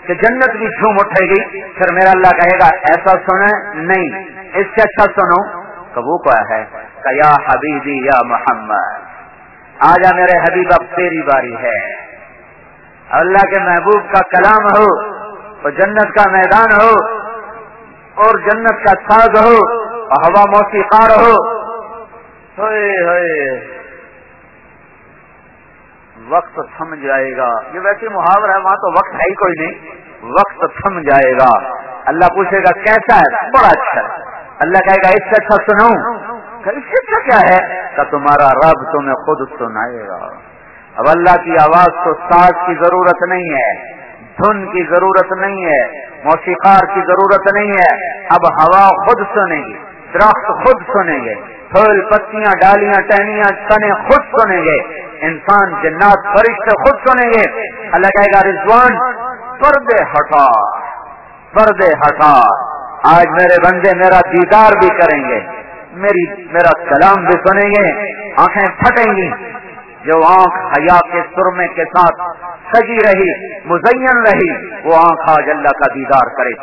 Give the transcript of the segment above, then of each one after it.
کہ جنت بھی جھوم اٹھے گی. پھر میرا اللہ کہے گا ایسا سنا نہیں, اس سے اچھا سنو. کبو کیا ہے کہ یا حبیبی یا محمد, آجا میرے حبیب اب تیری باری ہے. اللہ کے محبوب کا کلام ہو اور جنت کا میدان ہو اور جنت کا ساز ہو اور ہوا موسیقار ہو. وقت تھم جائے گا. یہ ویسے محاورہ ہے, وہاں تو وقت ہے ہی کوئی نہیں. وقت تھم جائے گا. اللہ پوچھے گا کیسا ہے, بڑا اچھا. اللہ کہے گا اس سے اچھا سناؤں. اس سے اچھا کیا ہے کہ تمہارا رب تمہیں خود سنائے گا. اب اللہ کی آواز تو ساز کی ضرورت نہیں ہے, دھن کی ضرورت نہیں ہے, موسیقار کی ضرورت نہیں ہے. اب ہوا خود سنے گی, درخت خود سنیں گے, پھول پتیاں ڈالیاں ٹہنیاں تنے خود سنیں گے, انسان جنات فرشتے خود سنیں گے. اللہ کہے گا رضوان پردے ہٹا, پردے ہٹا. آج میرے بندے میرا دیدار بھی کریں گے, میرا کلام بھی سنیں گے. آنکھیں پھٹیں گی. جو آنکھ حیا کے سرمے کے ساتھ سجی رہی, مزین رہی, وہ آنکھ آج اللہ کا دیدار کرے.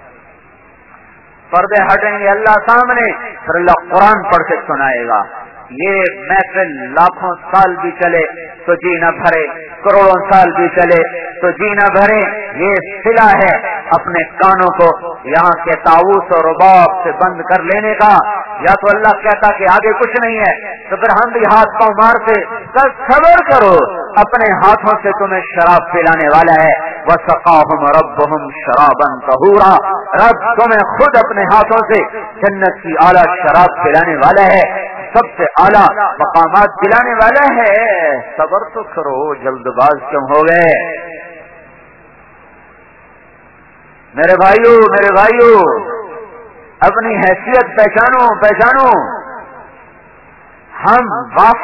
پردے ہٹیں گے اللہ سامنے. پھر اللہ قرآن پڑھ کے سنائے گا. یہ محفل لاکھوں سال بھی چلے تو جی نہ بھرے, کروڑوں سال بھی چلے تو جی نہ بھرے. یہ صلہ ہے اپنے کانوں کو یہاں کے طاؤس اور رباب سے بند کر لینے کا. یا تو اللہ کہتا کہ آگے کچھ نہیں ہے تو پھر ہم بھی ہاتھ پاؤں مارتے, صبر کرو, اپنے ہاتھوں سے تمہیں شراب پلانے والا ہے. وَسَقَاهُمْ رَبُّهُمْ شَرَابًا طَهُورًا, رب تمہیں خود اپنے ہاتھوں سے جنت کی اعلیٰ شراب پلانے والا ہے, سب سے اعلیٰ مقامات دلانے والا ہے. صبر تو کرو, جلد باز کیوں ہو گئے؟ میرے بھائیو اپنی حیثیت پہچانو, پہچانو. ہم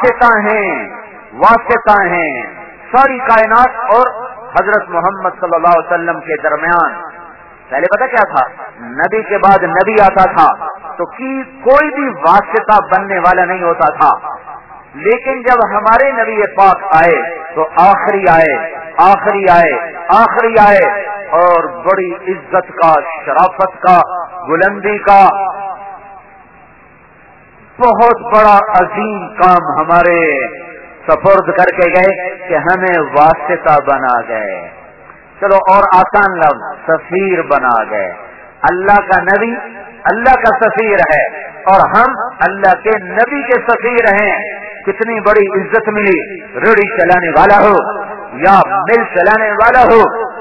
واسطہ ہیں ساری کائنات اور حضرت محمد صلی اللہ علیہ وسلم کے درمیان. پہلے پتہ کیا تھا, نبی کے بعد نبی آتا تھا تو کوئی بھی واسطہ بننے والا نہیں ہوتا تھا. لیکن جب ہمارے نبی پاک آئے تو آخری آئے اور بڑی عزت کا, شرافت کا, بلندی کا بہت بڑا عظیم کام ہمارے سپرد کر کے گئے کہ ہمیں واسطہ بنا گئے. چلو اور آسان لفظ, سفیر بنا گئے. اللہ کا نبی اللہ کا سفیر ہے اور ہم اللہ کے نبی کے سفیر ہیں. کتنی بڑی عزت ملی. ریڑھی چلانے والا ہو یا مل چلانے والا ہو,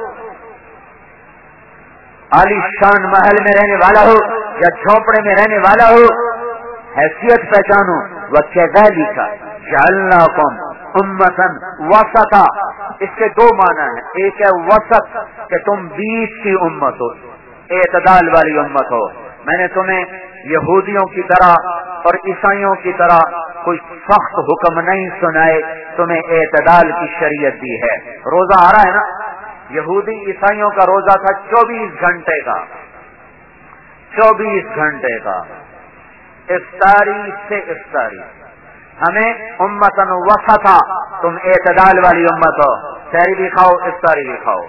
عالی شان محل میں رہنے والا ہو یا جھونپڑے میں رہنے والا ہو, حیثیت پہچانو. وَكَذَلِكَ جَعَلْنَاكُمْ أُمَّةً وَسَطًا. اس کے دو معنی ہیں. ایک ہے وسط کہ تم بیچ کی امت ہو, اعتدال والی امت ہو. میں نے تمہیں یہودیوں کی طرح اور عیسائیوں کی طرح کوئی سخت حکم نہیں سنائے, تمہیں اعتدال کی شریعت دی ہے. روزہ آ رہا ہے نا, یہودی عیسائیوں کا روزہ تھا 24 گھنٹے کا, 24 گھنٹے کا, افطاری سے افطاری. ہمیں امتن وسطا, تم اعتدال والی امت ہو. سحری بھی کھاؤ, افطاری بھی کھاؤ.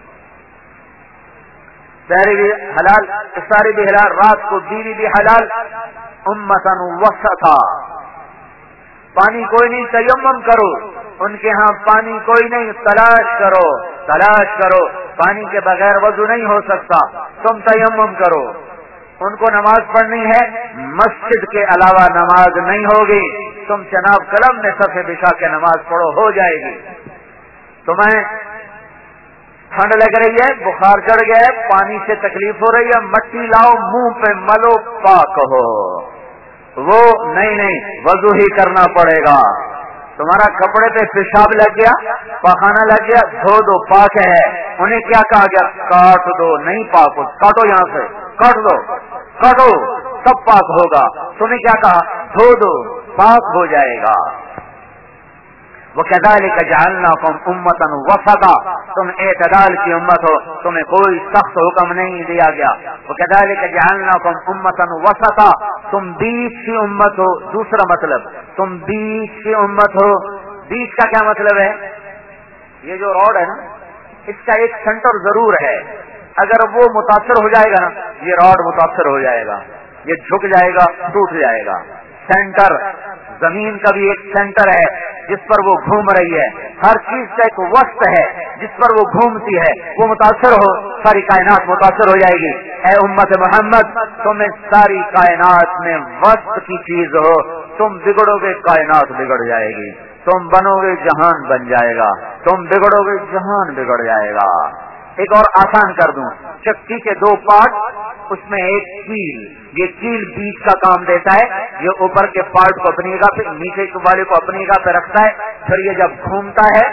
سحری بھی حلال, افطاری بھی حلال, رات کو بیوی بھی حلال. امتن وسطا. پانی کوئی نہیں, تیمم کرو. ان کے ہاں پانی کوئی نہیں, تلاش کرو. پانی کے بغیر وضو نہیں ہو سکتا, تم تیمم کرو. ان کو نماز پڑھنی ہے, مسجد کے علاوہ نماز نہیں ہوگی. تم جناب قلم میں صفے بچھا کے نماز پڑھو, ہو جائے گی. تمہیں ٹھنڈ لگ رہی ہے, بخار چڑھ گیا ہے, پانی سے تکلیف ہو رہی ہے, مٹی لاؤ, منہ پہ ملو, پاک ہو. وہ نہیں, وضو ہی کرنا پڑے گا. تمہارا کپڑے پہ پیشاب لگ گیا, پاخانہ لگ گیا, دھو دو, پاک ہے. انہیں کیا کہا گیا, کاٹ دو. نہیں پاک ہو, کاٹو, یہاں سے کاٹو, سب پاک ہوگا. تمہیں کیا کہا, دھو دو, پاک ہو جائے گا. وَكَذَلِكَ جَعَلْنَاكُمْ أُمَّةً وَسَطًا. تم اعتدال کی امت ہو, تمہیں کوئی سخت حکم نہیں دیا گیا. وَكَذَلِكَ جَعَلْنَاكُمْ أُمَّةً وَسَطًا. تم بیچ کی امت ہو. دوسرا مطلب, تم بیچ کی امت ہو. بیچ کا کیا مطلب ہے؟ یہ جو روڈ ہے نا, اس کا ایک سینٹر ضرور ہے. اگر وہ متاثر ہو جائے گا نا، یہ راڈ متاثر ہو جائے گا، یہ جھک جائے گا، ٹوٹ جائے گا. سینٹر زمین کا بھی ایک سینٹر ہے جس پر وہ گھوم رہی ہے. ہر چیز کا ایک وسط ہے جس پر وہ گھومتی ہے. وہ متاثر ہو، ساری کائنات متاثر ہو جائے گی. اے امت محمد، تم اس ساری کائنات میں وسط کی چیز ہو. تم بگڑو گے کائنات بگڑ جائے گی، تم بنو گے جہان بن جائے گا، تم بگڑو گے جہان بگڑ جائے گا. ایک اور آسان کر دوں، چکی کے دو پارٹ، اس میں ایک کیل، یہ کیل بیچ کا کام دیتا ہے. یہ اوپر کے پارٹ کو اپنی جگہ پہ، نیچے والے کو اپنی جگہ پہ رکھتا ہے. پھر یہ جب گھومتا ہے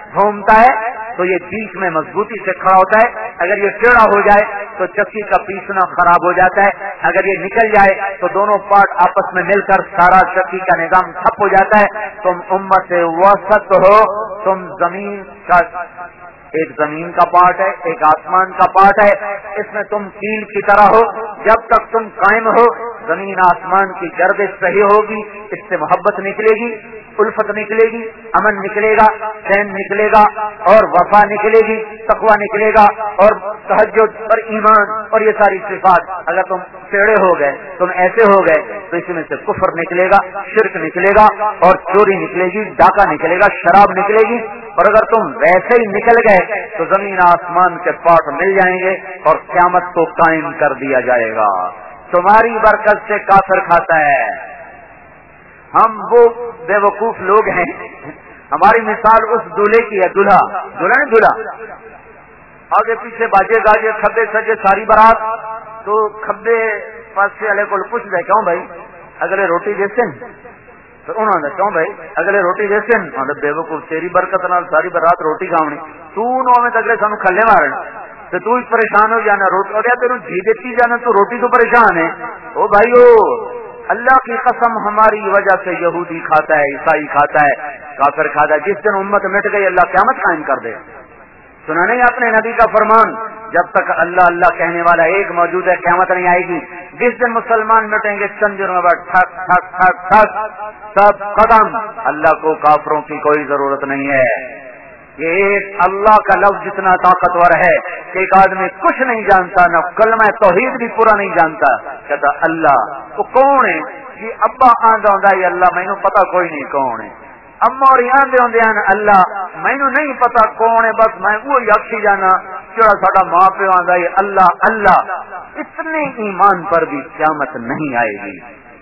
تو یہ بیچ میں مضبوطی سے کھڑا ہوتا ہے. اگر یہ ٹیڑھا ہو جائے تو چکی کا پیسنا خراب ہو جاتا ہے. اگر یہ نکل جائے تو دونوں پارٹ آپس میں مل کر سارا چکی کا نظام ٹھپ ہو جاتا ہے. تم امت وسط ہو، تم زمین کا، ایک زمین کا پارٹ ہے، ایک آسمان کا پارٹ ہے. اس میں تم کیل کی طرح ہو. جب تک تم قائم ہو، زمین آسمان کی گردش صحیح ہوگی، اس سے محبت نکلے گی، الفت نکلے گی، امن نکلے گا، چین نکلے گا، اور وفا نکلے گی، تقوی نکلے گا، اور تہجد اور ایمان اور یہ ساری صفات. اگر تم ٹیڑھے ہو گئے، تم ایسے ہو گئے، تو اس میں سے کفر نکلے گا، شرک نکلے گا، اور چوری نکلے گی، ڈاکہ نکلے گا، شراب نکلے گی. اور اگر تم ویسے ہی نکل گئے تو زمین آسمان کے پارٹ مل جائیں گے اور قیامت کو قائم کر دیا جائے گا. تمہاری برکت سے کافر کھاتا ہے. ہم وہ بے وقوف لوگ ہیں، ہماری مثال اس دولہے کی ہے. دولہا آگے پیچھے باجے گاجے کھبے سجے ساری بارات. تو کھبے پاسے والے کو پوچھ دے، کیوں بھائی اگلے روٹی دیتے ہیں؟ تو انہوں نے کیوں بھائی اگلے روٹی دیتے ہیں؟ بے وقوف، تیری برکت نال ساری برات روٹی کھاونی، تو میں اگلے سانو کھلے مارن تو تو پریشان ہو جانا. روٹی اور تیروں جی دیتی جانا، تو روٹی تو پریشان ہے. او بھائیو، اللہ کی قسم ہماری وجہ سے یہودی کھاتا ہے، عیسائی کھاتا ہے، کافر کھاتا ہے. جس دن امت مٹ گئی اللہ قیامت قائم کر دے. سنا نہیں اپنے نبی کا فرمان، جب تک اللہ اللہ کہنے والا ایک موجود ہے قیامت نہیں آئے گی. جس دن مسلمان مٹیں گے چند دنوں بعد ٹھک ٹھک ٹھک ٹھک سب قدم. اللہ کو کافروں کی کوئی ضرورت نہیں ہے. یہ ایک اللہ کا لفظ جتنا طاقتور ہے کہ ایک آدمی کچھ نہیں جانتا، نہ کلمہ توحید بھی پورا نہیں جانتا، کہتا اللہ تو کون ہے؟ یہ ابا آندا ہوندا ہے اللہ، مینوں پتا کوئی نہیں کون ہے. اما اور آندے ہوندے ہیں اللہ مینوں نہیں پتا کون ہے، بس میں وہی آکھی جانا جڑا ساڈا ماں پیو آندا ہے اللہ اللہ. اتنے ایمان پر بھی قیامت نہیں آئے گی.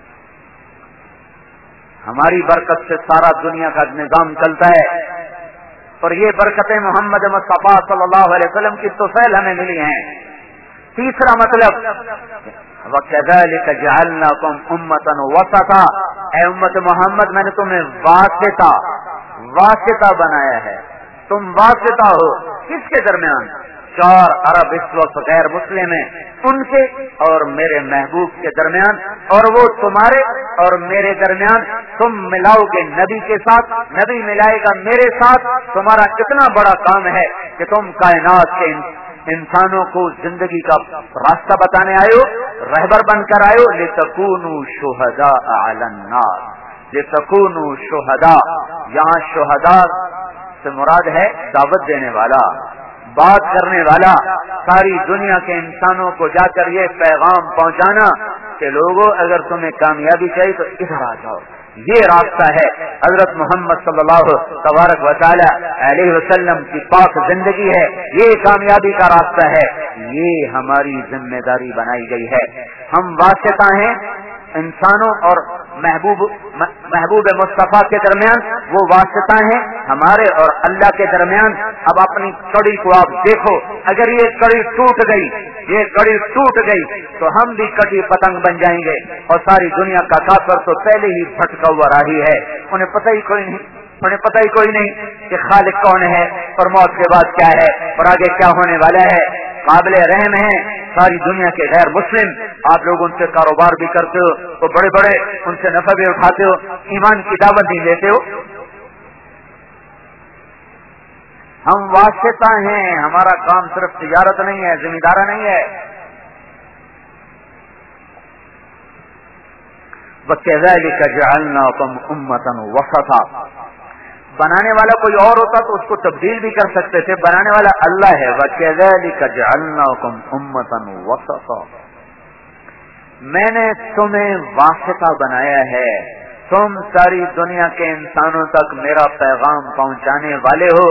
ہماری برکت سے سارا دنیا کا نظام چلتا ہے، اور یہ برکتیں محمد مصطفیٰ صلی اللہ علیہ وسلم کی توفیل ہمیں ملی ہیں. تیسرا مطلب وَكَذَلِكَ جَعَلْنَاكُمْ أُمَّةً وَسَطًا، اے امت محمد میں نے تمہیں واسطہ بنایا ہے. تم واسطہ ہو کس کے درمیان؟ 4 ارب اس وقت غیر مسلم ہیں، ان کے اور میرے محبوب کے درمیان، اور وہ تمہارے اور میرے درمیان. تم ملاؤ گے نبی کے ساتھ، نبی ملائے گا میرے ساتھ. تمہارا کتنا بڑا کام ہے کہ تم کائنات کے انسانوں کو زندگی کا راستہ بتانے آئے ہو، رہبر بن کر آئے ہو. لِتَكُونُوا شُهَدَاءَ عَلَى النَّاسِ، لِتَكُونُوا شُهَدَاء، یہاں شہداء سے مراد ہے دعوت دینے والا، بات کرنے والا، ساری دنیا کے انسانوں کو جا کر یہ پیغام پہنچانا کہ لوگوں اگر تمہیں کامیابی چاہیے تو ادھر آ جاؤ. یہ راستہ ہے حضرت محمد صلی اللہ تبارک و تعالی علیہ وسلم کی پاک زندگی ہے. یہ کامیابی کا راستہ ہے. یہ ہماری ذمہ داری بنائی گئی ہے. ہم واسطہ ہیں انسانوں اور محبوب مصطفیٰ کے درمیان، وہ واسطہ ہیں ہمارے اور اللہ کے درمیان. اب اپنی کڑی کو آپ دیکھو، اگر یہ کڑی ٹوٹ گئی تو ہم بھی کٹی پتنگ بن جائیں گے، اور ساری دنیا کا کافر تو پہلے ہی بھٹکا ہوا راہی ہے. انہیں پتہ ہی کوئی نہیں کہ خالق کون ہے اور موت کے بعد کیا ہے اور آگے کیا ہونے والا ہے. قابل رحم ہیں ساری دنیا کے غیر مسلم. آپ لوگ ان سے کاروبار بھی کرتے ہو تو بڑے بڑے ان سے نفع بھی اٹھاتے ہو، ایمان کی دعوت نہیں دیتے ہو. ہم واسطہ ہیں، ہمارا کام صرف تجارت نہیں ہے، ذمہ دارہ نہیں ہے. وَكَذَلِكَ جَعَلْنَاكُمْ أُمَّةً وَسَطًا، بنانے والا کوئی اور ہوتا تو اس کو تبدیل بھی کر سکتے تھے، بنانے والا اللہ ہے۔ وَكَذَلِكَ جَعَلْنَاكُمْ أُمَّةً وَسَطًا، میں نے تمہیں واسطہ بنایا ہے، تم ساری دنیا کے انسانوں تک میرا پیغام پہنچانے والے ہو۔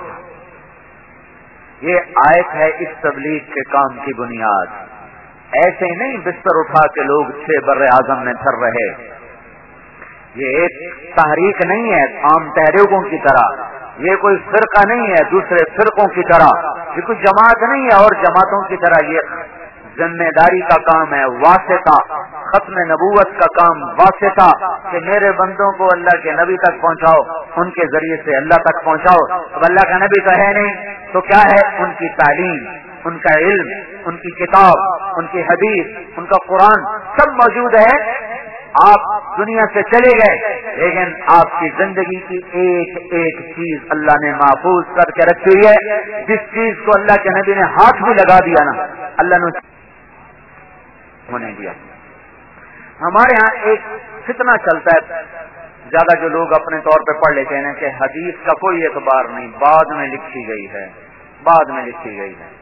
یہ آیت ہے اس تبلیغ کے کام کی بنیاد۔ ایسے نہیں بستر اٹھا کے لوگ 6 بر اعظم میں پھر رہے، یہ ایک تحریک نہیں ہے عام تحریکوں کی طرح، یہ کوئی فرقہ نہیں ہے دوسرے فرقوں کی طرح، یہ کوئی جماعت نہیں ہے اور جماعتوں کی طرح، یہ ذمہ داری کا کام ہے، واسطہ، ختم نبوت کا کام واسطہ، کہ میرے بندوں کو اللہ کے نبی تک پہنچاؤ، ان کے ذریعے سے اللہ تک پہنچاؤ۔ اب اللہ کا نبی تو ہے نہیں تو کیا ہے؟ ان کی تعلیم، ان کا علم، ان کی کتاب، ان کی حدیث، ان کا قرآن سب موجود ہے۔ آپ دنیا سے چلے گئے لیکن آپ کی زندگی کی ایک ایک چیز اللہ نے محفوظ کر کے رکھی ہوئی ہے، جس چیز کو اللہ کے نبی نے ہاتھ بھی لگا دیا نا، اللہ نے ہونے دیا۔ ہمارے ہاں ایک فتنہ چلتا ہے، زیادہ جو لوگ اپنے طور پہ پڑھ لیتے ہیں کہ حدیث کا کوئی اعتبار نہیں، بعد میں لکھی گئی ہے، بعد میں لکھی گئی ہے۔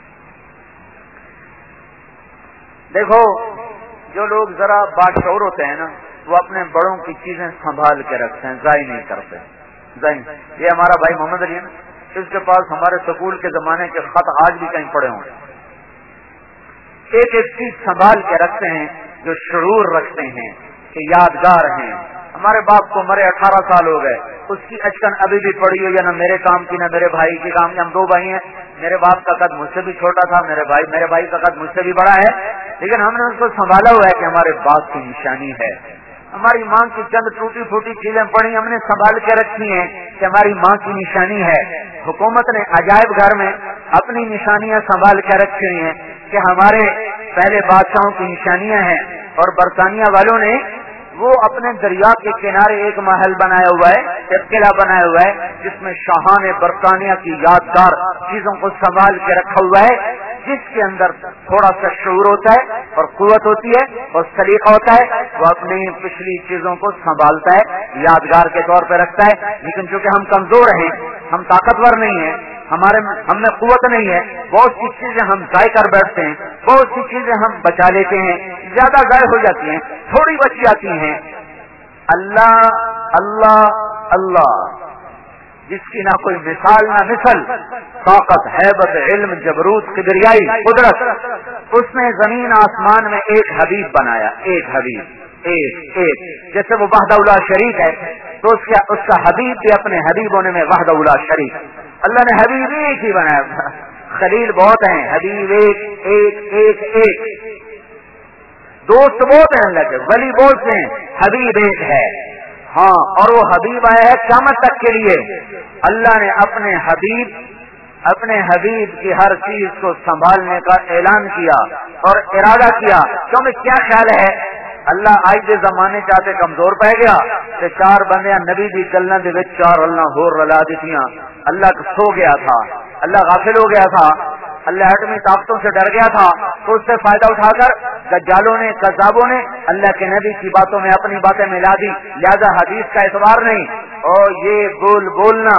دیکھو جو لوگ ذرا باشعور ہوتے ہیں نا، وہ اپنے بڑوں کی چیزیں سنبھال کے رکھتے ہیں، ضائع نہیں کرتے۔ یہ ہمارا بھائی محمد علی ہے نا، اس کے پاس ہمارے سکول کے زمانے کے خط آج بھی کہیں پڑے ہوں، ایک ایک چیز سنبھال کے رکھتے ہیں جو شعور رکھتے ہیں کہ یادگار ہیں۔ ہمارے باپ کو مرے 18 سال ہو گئے، اس کی اچکن ابھی بھی پڑی ہوئی ہے، نہ میرے کام کی نہ میرے بھائی کی کام کی۔ ہم 2 بھائی ہیں، میرے باپ کا قد مجھ سے بھی چھوٹا تھا، میرے بھائی کا قد مجھ سے بھی بڑا ہے، لیکن ہم نے اس کو سنبھالا ہوا ہے کہ ہمارے باپ کی نشانی ہے۔ ہماری ماں کی چند ٹوٹی پھوٹی چیزیں پڑی ہم نے سنبھال کے رکھی ہیں کہ ہماری ماں کی نشانی ہے۔ حکومت نے عجائب گھر میں اپنی نشانیاں سنبھال کے رکھی ہوئی ہیں کہ ہمارے پہلے بادشاہوں کی نشانیاں ہیں، اور برطانیہ والوں نے وہ اپنے دریا کے کنارے ایک محل بنایا ہوا ہے، ایک قلعہ بنایا ہوا ہے جس میں شاہان برطانیہ کی یادگار چیزوں کو سنبھال کے رکھا ہوا ہے، جس کے اندر تھوڑا سا شعور ہوتا ہے اور قوت ہوتی ہے اور سلیقہ ہوتا ہے، وہ اپنی پچھلی چیزوں کو سنبھالتا ہے، یادگار کے طور پہ رکھتا ہے۔ لیکن چونکہ ہم کمزور ہیں، ہم طاقتور نہیں ہیں، ہم میں قوت نہیں ہے، بہت سی چیزیں ہم ضائع کر بیٹھتے ہیں، بہت سی چیزیں ہم بچا لیتے ہیں، زیادہ ضائع ہو جاتی ہیں، تھوڑی بچ جاتی ہیں۔ اللہ اللہ اللہ، جس کی نہ کوئی مثال نہ مثل، طاقت، ہیبت، علم، جبروت، کبریائی، قدرت، اس نے زمین آسمان میں ایک حبیب بنایا، ایک حبیب، ایک جیسے وہ وحدہ لا شریک ہے تو اس کا حبیب بھی اپنے حبیب ہونے میں وحدہ لا شریک، اللہ نے حبیب ایک ہی بنایا۔ خلیل بہت ہیں، حبیب ایک، دوست بہت ہیں اللہ کے، ولی بہت ہیں، حبیب ایک ہے۔ ہاں، اور وہ حبیب آیا ہے قیامت تک کے لیے۔ اللہ نے اپنے حبیب کی ہر چیز کو سنبھالنے کا اعلان کیا اور ارادہ کیا۔ تمہیں کیا خیال ہے اللہ آج دے زمانے چاہتے کمزور پہ گیا کہ 4 بندیاں نبی دی گلوں دے وچ 4 اللہ ہور رلا دتیاں، اللہ سو گیا تھا، اللہ غافل ہو گیا تھا، اللہ ایٹمی طاقتوں سے ڈر گیا تھا، تو اس سے فائدہ اٹھا کر دجالوں نے، کذابوں نے اللہ کے نبی کی باتوں میں اپنی باتیں ملا دی، لہذا حدیث کا اعتبار نہیں۔ اور یہ بولنا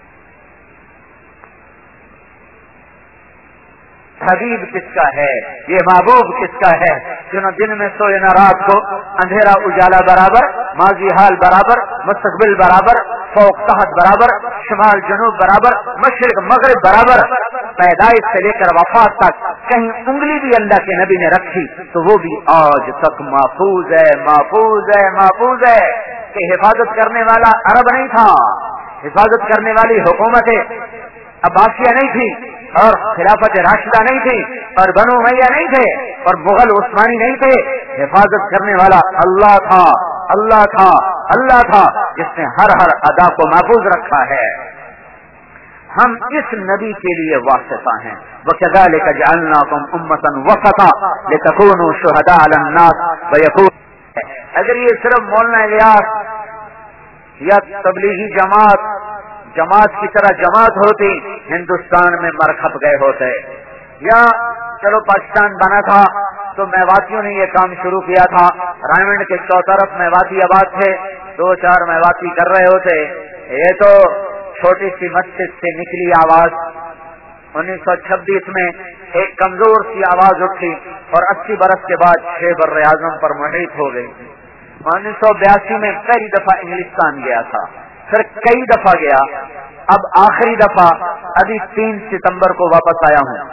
حبیب کس کا ہے، یہ محبوب کس کا ہے، جو نہ دن میں سوئے نہ رات کو، اندھیرا اجالا برابر، ماضی حال برابر، مستقبل برابر، فوق تحت برابر، شمال جنوب برابر، مشرق مغرب برابر، پیدائش سے لے کر وفات تک کہیں انگلی بھی اللہ کے نبی نے رکھی تو وہ بھی آج تک محفوظ ہے کہ حفاظت کرنے والا عرب نہیں تھا، حفاظت کرنے والی حکومت عباسیہ نہیں تھی، اور خلافت راشدہ نہیں تھی، اور بنو امیہ نہیں تھے، اور مغل عثمانی نہیں تھے، حفاظت کرنے والا اللہ تھا جس نے ہر ادا کو محفوظ رکھا ہے۔ ہم اس نبی کے لیے واسطہ ہیں۔ وَكَذَلِكَ جَعَلْنَاكُمْ أُمَّةً وَسَطًا لِتَكُونُوا شُهَدَاءَ عَلَى النَّاسِ وَيَكُونَ، اگر یہ صرف مولانا الیاس یا تبلیغی جماعت کی طرح جماعت ہوتی ہندوستان میں مرکب گئے ہوتے، یا چلو پاکستان بنا تھا تو میواتیوں نے یہ کام شروع کیا تھا، رائمنڈ کے چوطرف میواتی آباد تھے، 2-4 میواتی کر رہے ہوتے، یہ تو چھوٹی سی مسجد سے نکلی آواز. 1926 میں ایک کمزور سی آواز اٹھی اور 80 برس کے بعد شیبر اعظم پر محیط ہو گئی. 1982 میں پہلی دفعہ انگلستان گیا تھا، پھر کئی دفعہ گیا، اب آخری دفعہ ابھی 3 ستمبر کو واپس آیا ہوں.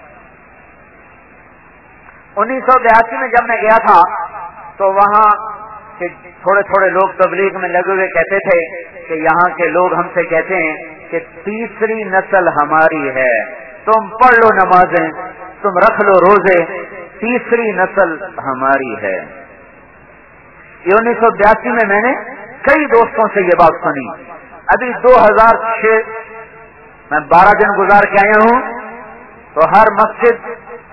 1982 میں جب میں گیا تھا تو وہاں کے تھوڑے تھوڑے لوگ تبلیغ میں لگے ہوئے کہتے تھے کہ یہاں کے لوگ ہم سے کہتے ہیں کہ تیسری نسل ہماری ہے، تم پڑھ لو نمازیں، تم رکھ لو روزے، تیسری نسل ہماری ہے. یہ 1982 میں نے کئی دوستوں سے یہ بات سنی. ابھی 2006 میں 12 دن گزار کے آیا ہوں تو ہر مسجد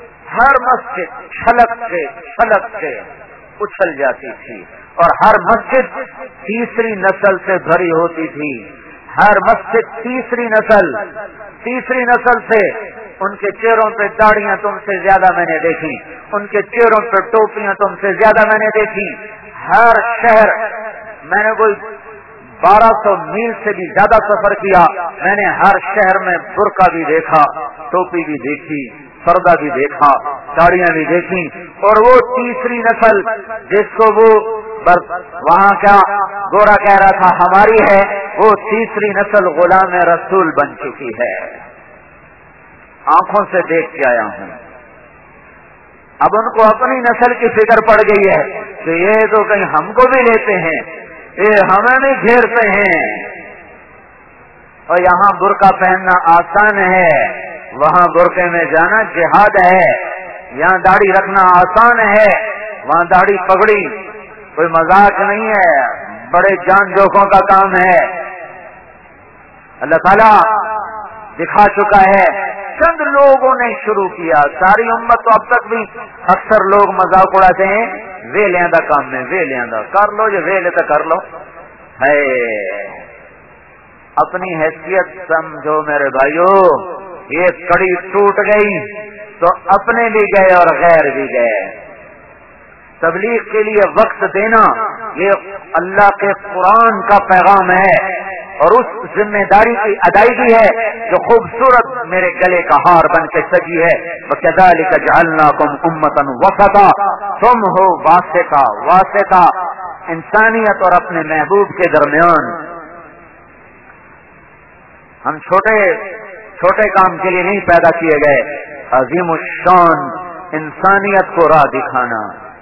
چھلک سے اچھل جاتی تھی اور ہر مسجد تیسری نسل سے بھری ہوتی تھی. ہر مسجد تیسری نسل سے. ان کے چہروں پہ داڑیاں تم سے زیادہ میں نے دیکھی، ان کے چہروں پہ ٹوپیاں تم سے زیادہ میں نے دیکھی. ہر شہر میں نے کوئی 1200 میل سے بھی زیادہ سفر کیا، میں نے ہر شہر میں برقع بھی دیکھا، ٹوپی بھی دیکھی، پردہ بھی دیکھا، ساڑیاں بھی دیکھی. اور وہ تیسری نسل جس کو وہ وہاں کا گورا کہہ رہا تھا ہماری ہے، وہ تیسری نسل غلام رسول بن چکی ہے. آنکھوں سے دیکھ کے آیا ہوں. اب ان کو اپنی نسل کی فکر پڑ گئی ہے کہ یہ تو کہیں ہم کو بھی لیتے ہیں، یہ ہمیں بھی گھیرتے ہیں. اور یہاں برقع پہننا آسان ہے، وہاں برقعے میں جانا جہاد ہے. یہاں داڑھی رکھنا آسان ہے، وہاں داڑھی پگڑی کوئی مذاق نہیں ہے، بڑے جان جوکھوں کا کام ہے. اللہ تعالیٰ دکھا چکا ہے. چند لوگوں نے شروع کیا، ساری امت تو اب تک بھی اکثر لوگ مذاق اڑاتے ہیں، ویلیاں دا کام ہے، ویلیاں دا کر لو، یہ ویلے تو کر لو. ہے اپنی حیثیت سمجھو میرے بھائیو. یہ کڑی ٹوٹ گئی تو اپنے بھی گئے اور غیر بھی گئے. تبلیغ کے لیے وقت دینا یہ اللہ کے قرآن کا پیغام ہے اور اس ذمہ داری کی ادائیگی ہے جو خوبصورت میرے گلے کا ہار بن کے سجی ہے. وَكَذَلِكَ جَعَلْنَاكُمْ أُمَّةً وَسَطًا، تم ہو واسطہ انسانیت اور اپنے محبوب کے درمیان. ہم چھوٹے کام کے لیے نہیں پیدا کیے گئے. عظیم الشان انسانیت کو راہ دکھانا.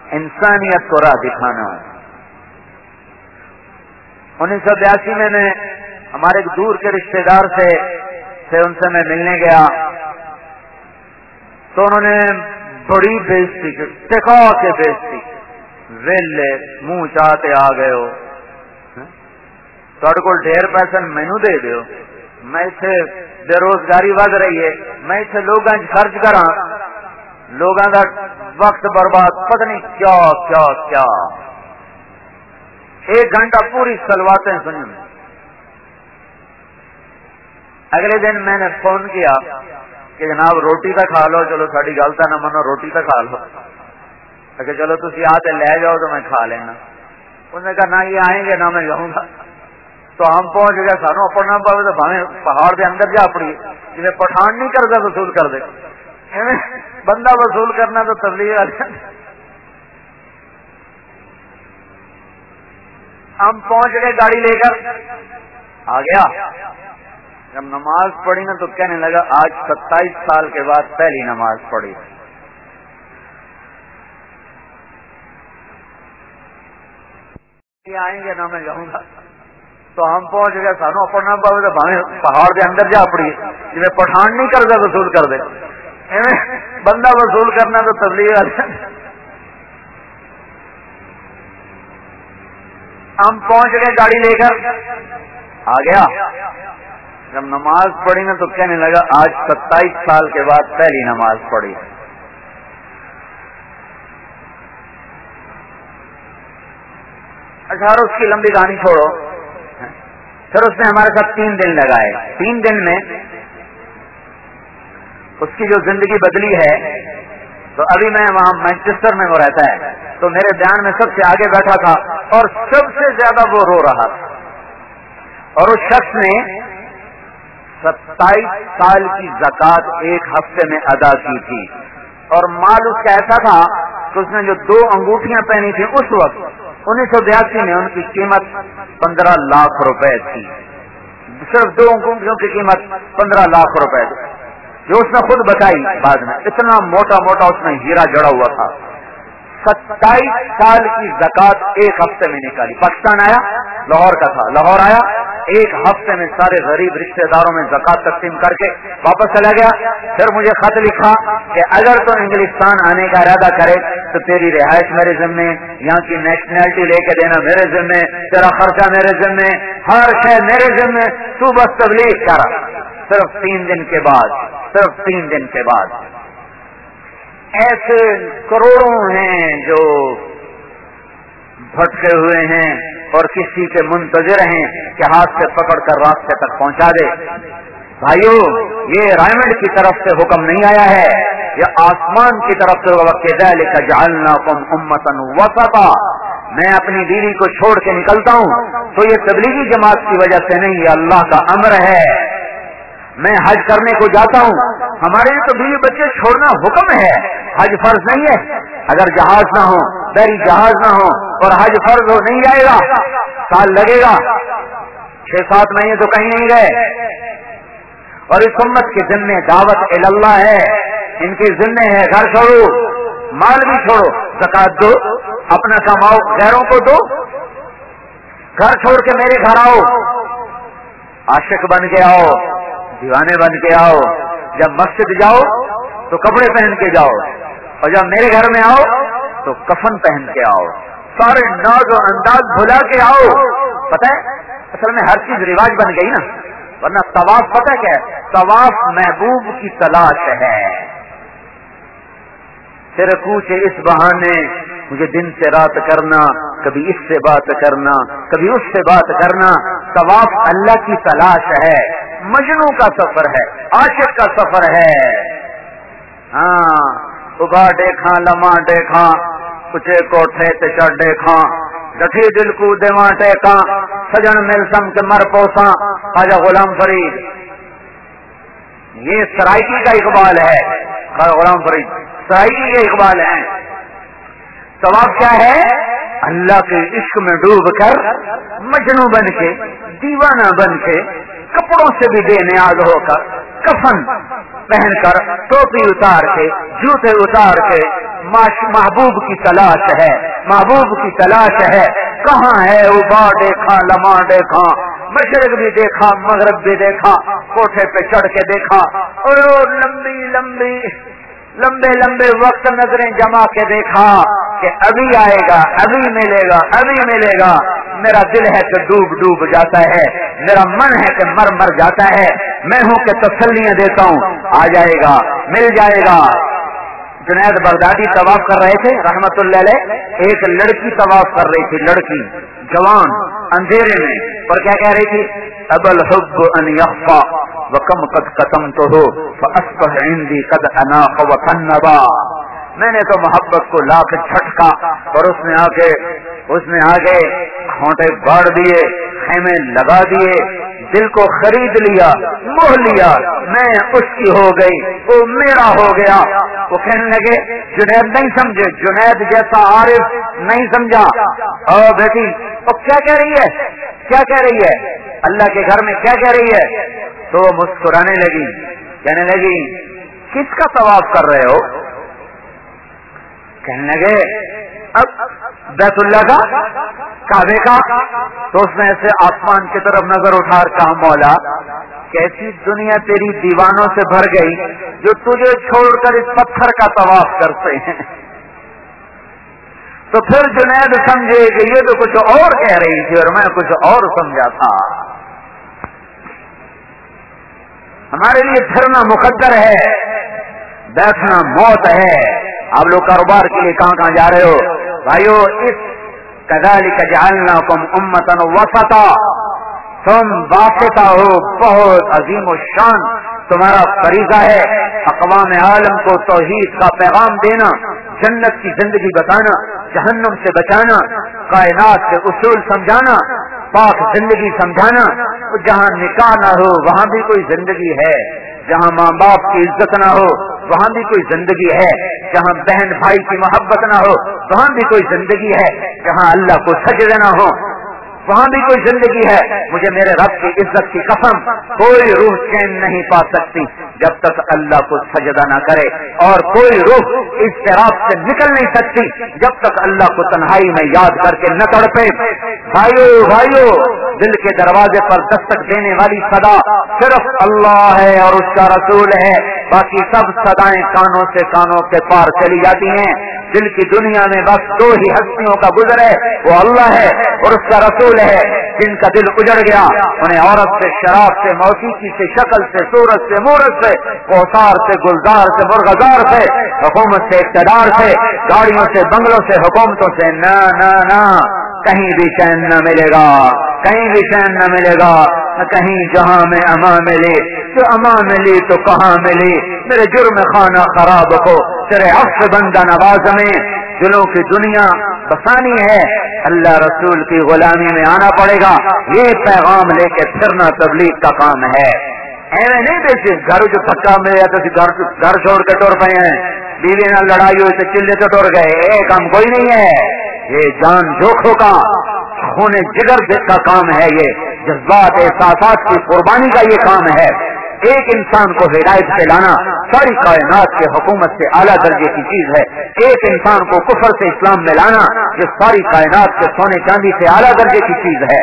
1982 میں ہمارے ایک دور کے رشتے دار سے ان سے میں ملنے گیا تو انہوں نے بڑی بےزتی کی، ٹکا کے بےزتی. ویلے منہ چاہتے آ گئے ہو، تھوڑے کو ڈھیر پیسے مینو دے دیو، میں اسے بے روزگاری ود رہی ہے، میں اسے لوگاں خرچ کراں، لوگاں کا وقت برباد، پتہ نہیں کیا کیا کیا. 1 گھنٹہ پوری سلواتیں سنی. اگلے دن میں نے فون کیا کہ جناب روٹی تو کھا لو، چلو ساری گل تو نہ منو، روٹی تو کھا لو. کہ چلو تھی آتے لے جاؤ تو میں کھا لینا. انہوں نے کہا نہ یہ آئیں گے نہ میں جاؤں گا. تو ہم پہنچ گئے، سانو اپنا پاوے تو بھاویں پہاڑ کے اندر جا پڑی، جی پٹھان نہیں کرتا وصول کر دے، بندہ وصول کرنا تو تبلیغ والے. ہم پہنچ گئے گاڑی لے کر. آ گیا جب نماز پڑھی نا تو کہنے لگا آج 27 سال کے بعد پہلی نماز پڑھی. آئیں گے نہ میں جاؤں گا. تو ہم پہنچ گئے، سانو اپنا پاوے تو بھاویں پہاڑ کے اندر جا پڑی، جی پٹھان نہیں کرتا وصول کر دے، بندہ وصول کرنا تو تبلیغ والے. ہم پہنچ گئے گاڑی لے کر. آ گیا جب نماز پڑھی نا تو کہنے لگا آج 27 سال کے بعد پہلی نماز پڑھی. اچھا اس کی لمبی کہانی چھوڑو. پھر اس نے ہمارے ساتھ 3 دن لگائے. 3 دن میں اس کی جو زندگی بدلی ہے. تو ابھی میں وہاں مانچسٹر میں وہ رہتا ہے، تو میرے بیان میں سب سے آگے بیٹھا تھا اور سب سے زیادہ وہ رو رہا تھا. اور اس شخص نے 27 سال کی زکات ایک ہفتے میں ادا کی تھی، اور مال اس کا ایسا تھا کہ اس نے جو 2 انگوٹھیاں پہنی تھی اس وقت 1982 میں ان کی قیمت 15 لاکھ روپے تھی. صرف 2 انگوٹھیوں کی قیمت 15 لاکھ روپے تھی، جو اس نے خود بتائی بعد میں. اتنا موٹا موٹا اس میں ہیرا جڑا ہوا تھا. 27 سال کی زکات ایک ہفتے میں نکالی. پاکستان آیا، لاہور کا تھا، لاہور آیا، ایک ہفتے میں سارے غریب رشتہ داروں میں زکات تقسیم کر کے واپس چلا گیا. پھر مجھے خط لکھا کہ اگر تو انگلستان آنے کا ارادہ کرے تو تیری رہائش میرے ذمے، یہاں کی نیشنلٹی لے کے دینا میرے ذمے، تیرا خرچہ میرے ذمے، ہر شے میرے ذمے، تو بس تبلیغ کر. صرف 3 دن کے بعد ایسے کروڑوں ہیں جو بھٹکے ہوئے ہیں اور کسی کے منتظر ہیں کہ ہاتھ سے پکڑ کر راستے تک پہنچا دے. بھائیو، یہ رائمنڈ کی طرف سے حکم نہیں آیا ہے، یہ آسمان کی طرف سے. وَكَذَلِكَ جَعَلْنَاكُمْ أُمَّةً وَسَطًا. میں اپنی بیوی کو چھوڑ کے نکلتا ہوں تو یہ تبلیغی جماعت کی وجہ سے نہیں، یہ اللہ کا امر ہے. میں حج کرنے کو جاتا ہوں، ہمارے لیے تو بیوی بچے چھوڑنا حکم ہے، حج فرض نہیں ہے. اگر جہاز نہ ہو، بحری جہاز نہ ہو اور حج فرض ہو، نہیں جائے گا، سال لگے گا، 6-7 مہینے تو کہیں نہیں گئے. اور اس امت کے ذمے دعوت اللہ ہے، ان کے ذمے ہے گھر چھوڑو، مال بھی چھوڑو، زکات دو، اپنا کماؤ، غیروں کو دو. گھر چھوڑ کے میرے گھر آؤ، عاشق بن کے آؤ، دیوانے بن کے آؤ. جب مسجد جاؤ تو کپڑے پہن کے جاؤ، اور جب میرے گھر میں آؤ تو کفن پہن کے آؤ. سارے ناز و انداز بھلا کے آؤ. پتہ ہے اصل میں ہر چیز رواج بن گئی نا، ورنہ طواف پتہ کیا ہے؟ طواف محبوب کی تلاش ہے. تیرے کوچے اس بہانے مجھے دن سے رات کرنا، کبھی اس سے بات کرنا، کبھی اس سے بات کرنا. طواف اللہ کی تلاش ہے، مجنوں کا سفر ہے، عاشق کا سفر ہے. ہاں، ابا دیکھا لما دیکھا، کچے کوٹھے تے چڑھ دیکھا، رکھی دل کو دیواں ٹیکا، سجن مل سم کے مر پوسا، خواجہ غلام فرید. یہ سرائکی کا اقبال ہے، خواجہ غلام فرید سرائکی کے اقبال ہیں. طواف کیا ہے؟ اللہ کے عشق میں ڈوب کر، مجنوں بن کے، دیوانہ بن کے، کپڑوں سے بھی بے نیاز ہو کر، کفن پہن کر، ٹوپی اتار کے، جوتے اتار کے، محبوب کی تلاش ہے، محبوب کی تلاش ہے. کہاں ہے ابا دیکھا لما دیکھا، مشرق بھی دیکھا مغرب بھی دیکھا، کوٹھے پہ چڑھ کے دیکھا، اور لمبے لمبے وقت نظریں جما کے دیکھا کہ ابھی آئے گا، ابھی ملے گا، ابھی ملے گا. میرا دل ہے کہ ڈوب ڈوب جاتا ہے، میرا من ہے کہ مر مر جاتا ہے. میں ہوں کہ تسلیاں دیتا ہوں، آ جائے گا، مل جائے گا. جنید بغدادی طواف کر رہے تھے رحمت اللہ علیہ. ایک لڑکی طواف کر رہی تھی، لڑکی جوان، اندھیرے میں، اور کیا کہہ رہی تھی؟ اب الحب ان یخفا وکم قد قسمتہ فاصبح عندی قد اناق وتنبا. میں نے تو محبت کو لا کے چھٹکا، اور اس نے آ کے کھونٹے باڑ دیے، خیمے لگا دیے، دل کو خرید لیا، موہ لیا. میں اس کی ہو گئی، وہ میرا ہو گیا. وہ کہنے لگے جنید نہیں سمجھے، جنید جیسا عارف نہیں سمجھا. او بیٹی، وہ کیا کہہ رہی ہے، کیا کہہ رہی ہے، اللہ کے گھر میں کیا کہہ رہی ہے؟ تو وہ مسکرانے لگی، کہنے لگی کس کا طواف کر رہے ہو؟ کہنے لگے اب بیت اللہ کا، کعبے کا. تو اس نے ایسے آسمان کی طرف نظر اٹھا کہا مولا کیسی دنیا تیری دیوانوں سے بھر گئی جو تجھے چھوڑ کر اس پتھر کا طواف کرتے ہیں. تو پھر جنید سمجھے کہ یہ تو کچھ اور کہہ رہی تھی اور میں کچھ اور سمجھا تھا. ہمارے لیے پھرنا مقدر ہے، بیٹھنا موت ہے. آپ لوگ کاروبار کے لیے کہاں جا رہے ہو؟ بھائیو، اس کذالک جعلناکم امۃ وسطا، تم واسطہ ہو، بہت عظیم الشان تمہارا فریضہ ہے اقوام عالم کو توحید کا پیغام دینا، جنت کی زندگی بتانا، جہنم سے بچانا، کائنات کے اصول سمجھانا، पाक जिंदगी समझाना। जहाँ निकाह ना हो वहाँ भी कोई जिंदगी है, जहाँ माँ बाप की इज्जत ना हो वहाँ भी कोई जिंदगी है, जहाँ बहन भाई की मोहब्बत ना हो वहाँ भी कोई जिंदगी है, जहाँ अल्लाह को सजदे ना हो वहाँ भी कोई जिंदगी है। मुझे मेरे रब की इज्जत की कसम, कोई रूह चैन नहीं पा सकती जब तक अल्लाह को सजदा न करे, और कोई रूह इज़्तिराब से निकल नहीं सकती जब तक अल्लाह को तन्हाई में याद करके न तड़पे। भाइयों भाइयों, दिल के दरवाजे पर दस्तक देने वाली सदा सिर्फ अल्लाह है और उसका रसूल है। बाकी सब सदाएं कानों से कानों के पार चली जाती हैं। दिल की दुनिया में बस दो ही हस्तियों का गुजर है, वो अल्लाह है और उसका रसूल है। जिनका दिल उजड़ गया उन्हें औरत से, शराब से, मौसीकी से, शक्ल से, सूरत से, मूरत से, कोसार से, गुलजार से, मुर्गजार से, हुकूमत से, इक़्तिदार से, गाड़ियों से, बंगलों से, हुकूमतों से ना ना ना कहीं भी चैन न मिलेगा, कहीं भी चैन न मिलेगा। कहीं जहां में अमा मिले तो अमा मिली तो कहाँ मिली। मेरे जुर्म खाना खराब को तेरे अफ्स बंदा नवाज में। दिलों की दुनिया बसानी है, अल्लाह रसूल की गुलामी में आना पड़ेगा। ये पैगाम लेके फिरना तबलीग का काम है। ऐਵੇਂ नहीं देखिए घर जो धक्का मिले तो घर छोड़ के टुर पे हैं, बीवी नाल लड़ाई हुई तो चिल्ले तो टुर गए, ये काम कोई नहीं है। ये जान जोखों का, खूने जिगर का काम है, ये जज्बात एहसासात की कुर्बानी का ये काम है। एक इंसान को हिदायत से लाना सारी कायनात के हुकूमत से आला दर्जे की चीज है। एक इंसान को कुफर से इस्लाम में लाना ये सारी कायनात के सोने चांदी से आला दर्जे की चीज है।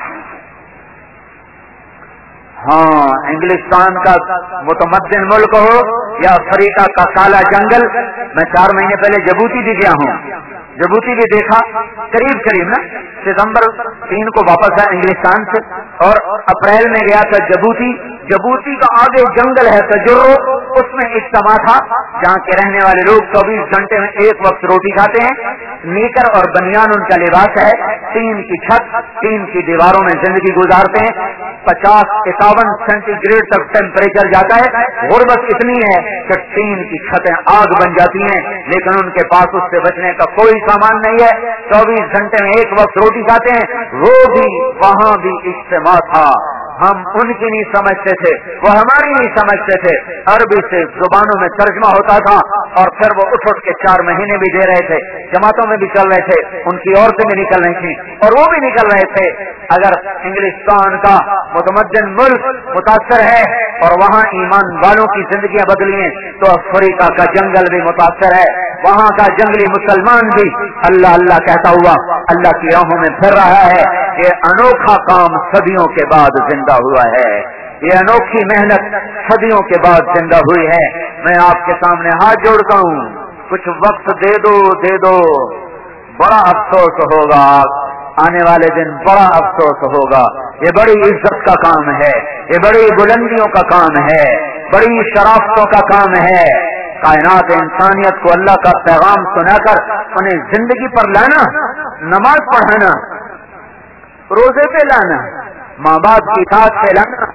हाँ, इंग्लिस्तान का मुतमद्दिन मुल्क हो या अफ्रीका का काला जंगल। मैं 4 महीने पहले जबूती भी गया हूँ, जबूती भी देखा। करीब करीब ना सितंबर 3 को वापस आया इंग्लिस्तान से और अप्रैल में गया था जबूती। जबूती का आगे जंगल है तजुर्रो, उसमें इज्तिमा था जहाँ के रहने वाले लोग 24 घंटे में एक वक्त रोटी खाते हैं। नीकर और बनियान उनका लिबास है। 3 की छत, 3 की दीवारों में जिंदगी गुजारते हैं। 50-51 सेंटीग्रेड तक टेम्परेचर जाता है। गुर्बत इतनी है कि 3 की छतें आग बन जाती हैं, लेकिन उनके पास उससे बचने का कोई सामान नहीं है। 24 घंटे में एक वक्त रोटी खाते हैं। वो भी वहाँ भी इज्तिमा था। हम उनकी नहीं समझते थे, वो हमारी नहीं समझते थे। अरबी से जुबानों में तर्जमा होता था और फिर वो उठ के 4 महीने भी दे रहे थे। जमातों में भी चल रहे थे, उनकी औरतें भी निकल रही थी और वो भी निकल रहे थे। अगर इंग्लिस्तान का मुतमद्दिन मुल्क मुतासर है और वहाँ ईमान वालों की जिंदगियां बदली हैं, तो अफ्रीका का जंगल भी मुतासर है। वहाँ का जंगली मुसलमान भी अल्लाह अल्लाह कहता हुआ अल्लाह की राहों में फिर रहा है। ये अनोखा काम सदियों के बाद जिंदा हुआ है, ये अनोखी मेहनत सदियों के बाद जिंदा हुई है। मैं आपके सामने हाथ जोड़ता हूँ, कुछ वक्त दे दो, दे दो। बड़ा अफसोस होगा, आने वाले दिन बड़ा अफसोस होगा। ये बड़ी इज्जत का काम है, ये बड़ी बुलंदियों का काम है, बड़ी शराफतों का काम है। कायनात इंसानियत को अल्लाह का पैगाम सुनाकर उन्हें जिंदगी पर लाना, नमाज पढ़ाना, रोजे पे लाना, माँ बाप की इताअत पे लाना।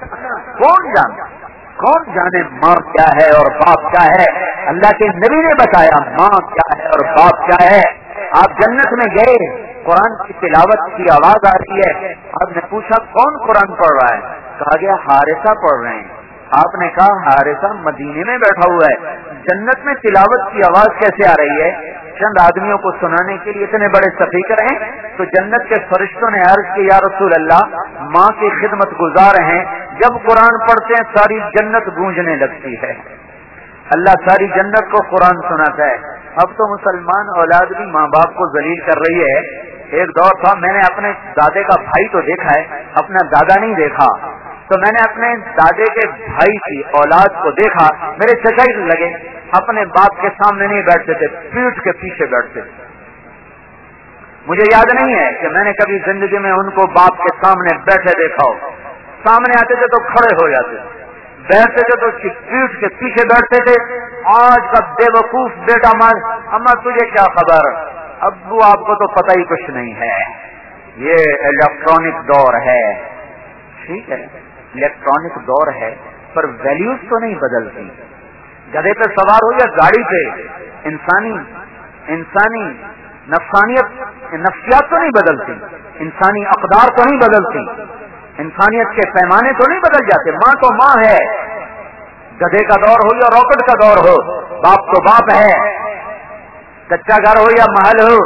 कौन जाने माँ क्या है और बाप क्या है। अल्लाह के नबी ने बताया माँ क्या है और बाप क्या है। आप जन्नत में गए, कुरान की तिलावत की आवाज आ रही है। आपने पूछा कौन कुरान पढ़ रहा है, कहा गया हारिसा पढ़ रहे हैं। आपने कहा हारिसा मदीने में बैठा हुआ है, जन्नत में तिलावत की आवाज कैसे आ रही है। चंद आदमियों को सुनाने के लिए इतने बड़े स्पीकर हैं। तो जन्नत के फरिश्तों ने अर्ज की या रसूल अल्लाह, माँ की खिदमत गुजार हैं, जब कुरान पढ़ते हैं सारी जन्नत गूंजने लगती है। अल्लाह सारी जन्नत को कुरान सुनाता है। अब तो मुसलमान औलाद भी माँ बाप को जलील कर रही है। एक दौर था, मैंने अपने दादे का भाई तो देखा है, अपना दादा नहीं देखा। तो मैंने अपने दादे के भाई की औलाद को देखा, मेरे चचा ही लगे, अपने बाप के सामने नहीं बैठते थे, पीठ के पीछे बैठते थे। मुझे याद नहीं है कि मैंने कभी जिंदगी में उनको बाप के सामने बैठे देखा हो। सामने आते थे तो खड़े हो जाते, बैठते थे तो पीठ के पीछे बैठते थे। आज का बेवकूफ बेटा मार, अम्मा तुझे क्या खबर, अब्बू आपको तो पता ही कुछ नहीं है, ये इलेक्ट्रॉनिक दौर है। ठीक है, इलेक्ट्रॉनिक दौर है, पर वैल्यूज तो नहीं बदलती। गधे पे सवार हो या गाड़ी पे, इंसानी نفسیات تو نہیں بدلتی، انسانی اقدار تو نہیں بدلتی، انسانیت کے پیمانے تو نہیں بدل جاتے. ماں تو ماں ہے، گدھے کا دور ہو یا راکٹ کا دور ہو، باپ تو باپ ہے، کچا گھر ہو یا محل ہو.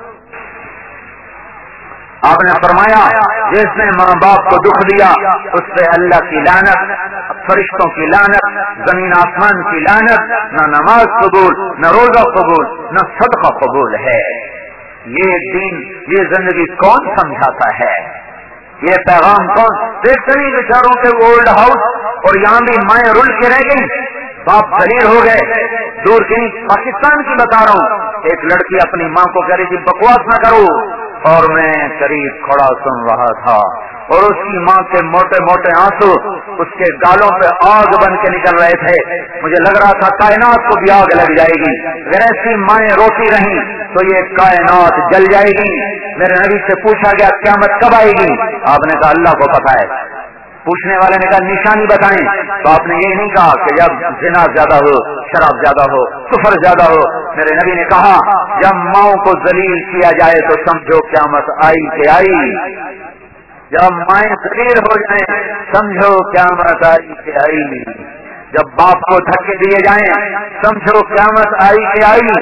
آپ نے فرمایا جس نے ماں باپ کو دکھ دیا اس پہ اللہ کی لعنت، فرشتوں کی لعنت، زمین آسمان کی لعنت، نہ نماز قبول، نہ روزہ قبول، نہ صدقہ قبول ہے. یہ دین، یہ زندگی کون سمجھاتا ہے؟ یہ پیغام کون؟ دیکھتے نہیں بیچاروں کے اولڈ ہاؤس، اور یہاں بھی مائیں رل کے رہ گئی، باپ ذلیل ہو گئے. دور کی پاکستان کی بتا رہا ہوں، ایک لڑکی اپنی ماں کو کہہ رہی تھی بکواس نہ کرو، اور میں قریب کھڑا سن رہا تھا، اور اس کی ماں کے موٹے موٹے آنسو اس کے گالوں پہ آگ بن کے نکل رہے تھے. مجھے لگ رہا تھا کائنات کو بھی آگ لگ جائے گی، اگر ایسی مائیں روتی رہیں تو یہ کائنات جل جائے گی. میرے نبی سے پوچھا گیا قیامت کب آئے گی؟ آپ نے کہا اللہ کو پتہ ہے. پوچھنے والے نے کہا نشانی بتائیں، تو آپ نے یہ نہیں کہا کہ جب زنا زیادہ ہو، شراب زیادہ ہو، کفر زیادہ ہو. میرے نبی نے کہا جب ماؤں کو ذلیل کیا جائے تو سمجھو قیامت آئی کہ آئی، جب مائیں ذلیل ہو جائیں سمجھو قیامت آئی کہ آئی، جب باپ کو دھکے دیے جائیں سمجھو قیامت آئی کہ آئی.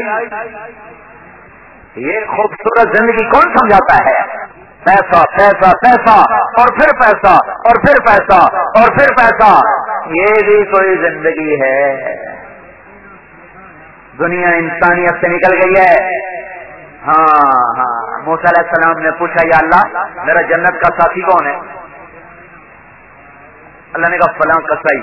یہ خوبصورت زندگی کون سمجھاتا ہے؟ پیسہ پیسہ پیسہ اور پھر پیسہ اور پھر پیسہ اور پھر پیسہ، یہ بھی کوئی زندگی ہے؟ دنیا انسانیت سے نکل گئی ہے. ہاں موسیٰ علیہ السلام نے پوچھا یا اللہ میرا جنت کا ساتھی کون ہے؟ اللہ نے کہا فلاں کسائی.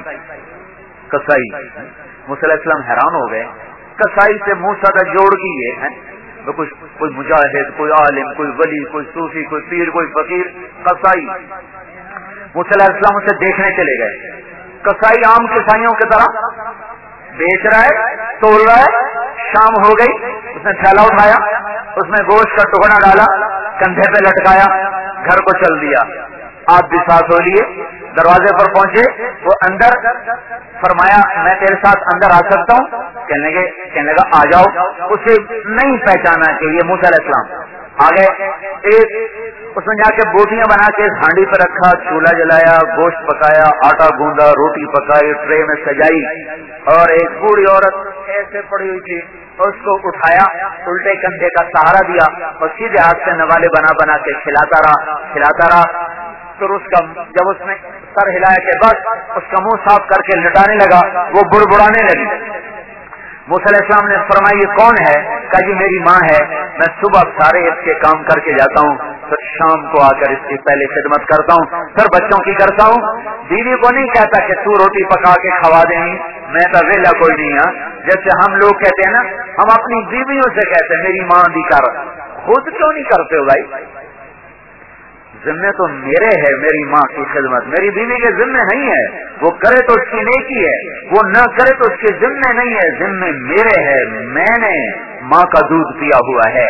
موسیٰ علیہ السلام حیران ہو گئے، کسائی سے موسیٰ کا جوڑ کی ہے؟ کوئی مجاہد، کوئی عالم، کوئی ولی، کوئی صوفی، کوئی پیر، کوئی فقیر، کسائی. موسیٰ علیہ السلام اسے دیکھنے چلے گئے. کسائی عام کسائیوں کی طرح بیچ رہا ہے، تول رہا ہے. شام ہو گئی، اس نے تھیلا اٹھایا، اس میں گوشت کا ٹکڑا ڈالا، کندھے پہ لٹکایا، گھر کو چل دیا. آپ بھی ساتھ ہو لیے. دروازے پر پہنچے، وہ اندر فرمایا میں تیرے ساتھ اندر آ سکتا ہوں؟ کہنے لگا آ جاؤ. اسے نہیں پہچانا کہ یہ موسیٰ علیہ السلام. آگے اس نے جا کے بوٹیاں بنا کے ہانڈی پہ رکھا، چولہا جلایا، گوشت پکایا، آٹا گوندا، روٹی پکائی، ٹرے میں سجائی، اور ایک بوڑھی عورت ایسے پڑی ہوئی تھی، اس کو اٹھایا، الٹے کندھے کا سہارا دیا اور سیدھے ہاتھ سے نوالے بنا بنا کے کھلاتا رہا. پھر جب اس نے سر ہلایا کہ بس، اس کا منہ صاف کر کے لٹانے لگا، وہ بڑبڑانے لگی. موسیٰ علیہ السلام نے فرمایا یہ کون ہے؟ کہا جی میری ماں ہے، میں صبح سارے اس کے کام کر کے جاتا ہوں، پھر شام کو آ کر اس کی پہلے خدمت کرتا ہوں، پھر بچوں کی کرتا ہوں. بیوی کو نہیں کہتا کہ تو روٹی پکا کے کھوا دیں، میں تو ویلا کوئی نہیں ہاں. جیسے ہم لوگ کہتے ہیں نا، ہم اپنی بیویوں سے کہتے ہیں میری ماں بھی کر، خود کیوں نہیں کرتے ہو بھائی؟ ذمہ تو میرے ہے، میری ماں کی خدمت میری بیوی کے ذمہ نہیں ہے. وہ کرے تو اس کی نیکی ہے، وہ نہ کرے تو اس کے ذمہ نہیں ہے. ذمہ میرے ہے، میں نے ماں کا دودھ پیا ہوا ہے.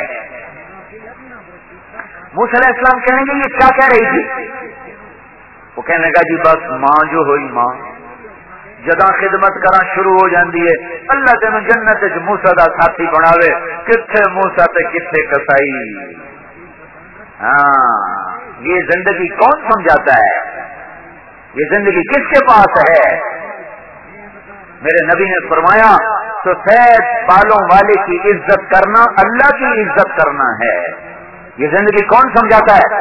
موسیٰ علیہ السلام کہنے گے یہ کیا کہہ رہی تھی؟ وہ کہنے لگا جی بس ماں جو ہوئی ماں جدا خدمت کرا شروع ہو جاندی ہے. اللہ تینوں جنت وچ موسیٰ دا ساتھی بناوے. کتھے موسیٰ تے کتھے کسائی. ہاں یہ زندگی کون سمجھاتا ہے؟ یہ زندگی کس کے پاس ہے؟ میرے نبی نے فرمایا سفید بالوں والے کی عزت کرنا اللہ کی عزت کرنا ہے. یہ زندگی کون سمجھاتا ہے؟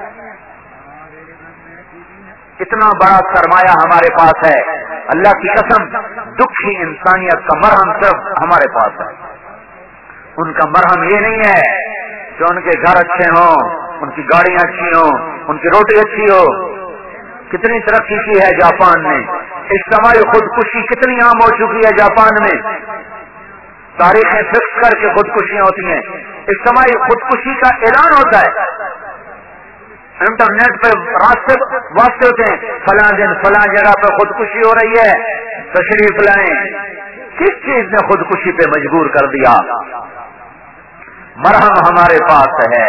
اتنا بڑا سرمایہ ہمارے پاس ہے، اللہ کی قسم دکھی انسانیت کا مرہم صرف ہمارے پاس ہے. ان کا مرہم یہ نہیں ہے کہ ان کے گھر اچھے ہوں، ان کی گاڑیاں اچھی ہوں، ان کی روٹی اچھی ہو. کتنی ترقی کی ہے جاپان نے، اجتماعی خودکشی کتنی عام ہو چکی ہے جاپان میں. تاریخیں فکس کر کے خودکشیاں ہوتی ہیں، اجتماعی خودکشی کا اعلان ہوتا ہے، انٹرنیٹ پہ راستے ہوتے ہیں فلاں دن فلاں جگہ پہ خودکشی ہو رہی ہے، تشریف لائیں. کس چیز نے خودکشی پہ مجبور کر دیا؟ مرہم ہمارے پاس ہے.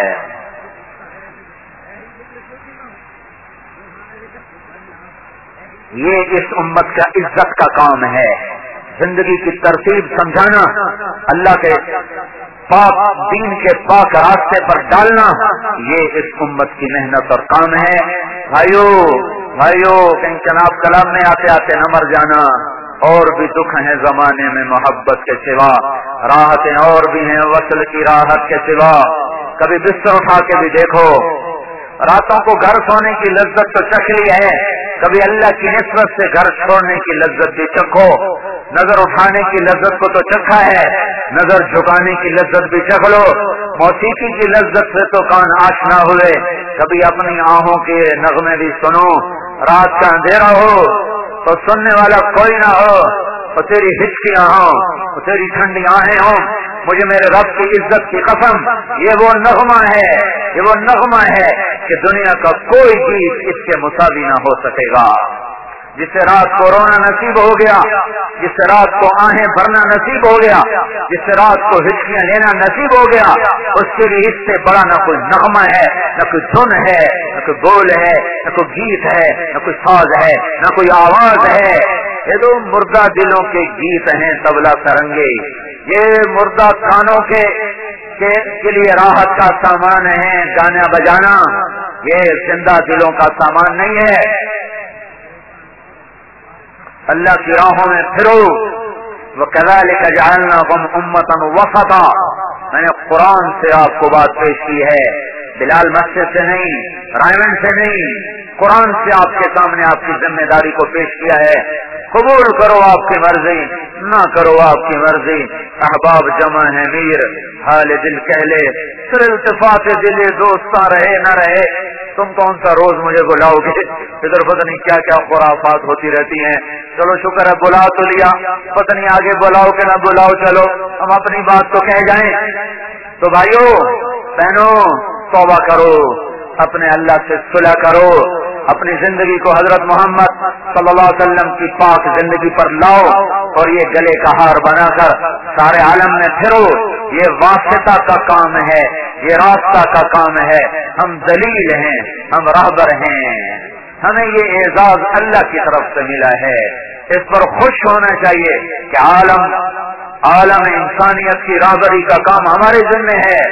یہ اس امت کا عزت کا کام ہے، زندگی کی ترتیب سمجھانا. اللہ کے पाक दीन के पाक रास्ते पर डालना, ये इस उम्मत की मेहनत और काम है। भाइयों कहीं जनाब कलाम में आते आते न मर जाना। और भी दुख हैं जमाने में मोहब्बत के सिवा, राहतें और भी हैं वसल की राहत के सिवा। कभी बिस्तर उठा के भी देखो, रातों को घर सोने की लज्जत तो चख ली है, कभी अल्लाह की निस्बत से घर छोड़ने की लज्जत भी चखो। नजर उठाने की लज्जत को तो चखा है, नजर झुकाने की लज्जत भी चख लो। मौसीकी की लज्जत से तो कान आशना हुए, कभी अपनी आहों के नगमे भी सुनो। रात का अंधेरा हो तो सुनने वाला कोई ना हो, तो तेरी हिचकियां हो, तो तेरी ठंडी आहें हो। मुझे मेरे रब की इज्जत की कसम, ये वो नगमा है कि दुनिया का कोई गीत इसके मुसावी ना हो सकेगा। जिससे रात को रोना नसीब हो गया, जिससे रात को आहें भरना नसीब हो गया, जिससे रात को हिचकियां लेना नसीब हो गया, उसके लिए इससे बड़ा न कोई नगमा है, न कोई धुन है, न कोई बोल है, न कोई गीत है, न कोई साज है, न कोई आवाज है। ये तो मुर्दा दिलों के गीत हैं तबला सरंगे, ये मुर्दा कानों के लिए राहत का सामान है गाना बजाना, ये जिंदा दिलों का सामान नहीं है। अल्लाह की राहों में फिरो। वकज़ालिक जअलनाकुम उम्मतन वसता, मैंने कुरान से आपको बात पेश की है, बिलाल मस्जिद से नहीं, रायमंड से नहीं, कुरान से आपके सामने आपकी जिम्मेदारी को पेश किया है। कबूल करो आपकी मर्जी, ना करो आपकी मर्जी। अहबाब जमा है मीर, हाल दिल कहले, फिर इल्तिफात दिले दोस्ता रहे न रहे। तुम कौन सा रोज मुझे बुलाओगे, इधर पता नहीं क्या क्या खुराफात होती रहती हैं। चलो शुक्र है बुला तो लिया, पता नहीं आगे बुलाओ कि ना बुलाओ, चलो हम अपनी बात तो कह जाएं। तो भाइयों बहनों, तौबा करो, अपने अल्लाह से सुलह करो, अपनी जिंदगी को हजरत मोहम्मद सल्लल्लाहु अलैहि वसल्लम की पाक जिंदगी पर लाओ और ये गले का हार बनाकर सारे आलम में फिरो। ये वास्ता का काम है, ये रास्ता का काम है। हम दलील हैं, हम राहबर हैं, हमें ये एजाज अल्लाह की तरफ से मिला है। इस पर खुश होना चाहिए कि आलम इंसानियत की राहबरी का काम हमारे जिम्मे है।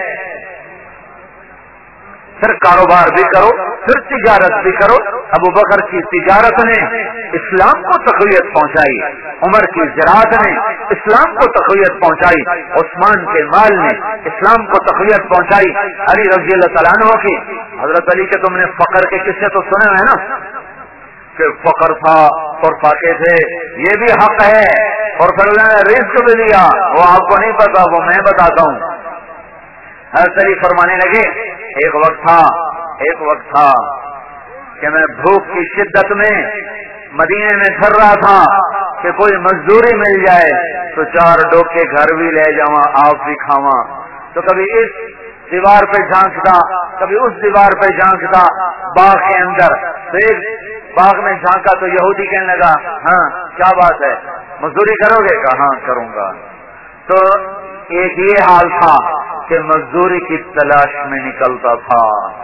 फिर कारोबार भी करो, फिर तिजारत भी करो। अबू बकर की तिजारत ने इस्लाम को तक़वियत पहुंचाई, उमर की ज़राअत ने इस्लाम को तक़वियत पहुंचाई, उस्मान के माल ने इस्लाम को तक़वियत पहुंचाई, अली रज़ी अल्लाह तआला अन्हु की। हजरत अली के तुमने फकर के किस्से तो सुने हैं ना, कि फकर था और फाके थे, ये भी हक है। और फिर अल्लाह ने रिज़्क़ भी दिया, वो आपको नहीं पता, वो मैं बताता हूँ। हजरत अली फरमाने लगे, एक वक्त था कि मैं भूख की शिद्दत में मदीने में फिर रहा था कि कोई मजदूरी मिल जाए तो 4 डोके घर भी ले जावा, आप भी खावा। तो कभी इस दीवार पे झांकता, कभी उस दीवार पे झांकता बाग के अंदर। तो एक बाग में झांका तो यहूदी कहने लगा, हाँ क्या बात है, मजदूरी करोगे? कहा हाँ करूंगा। तो एक ये हाल था कि मजदूरी की तलाश में निकलता था।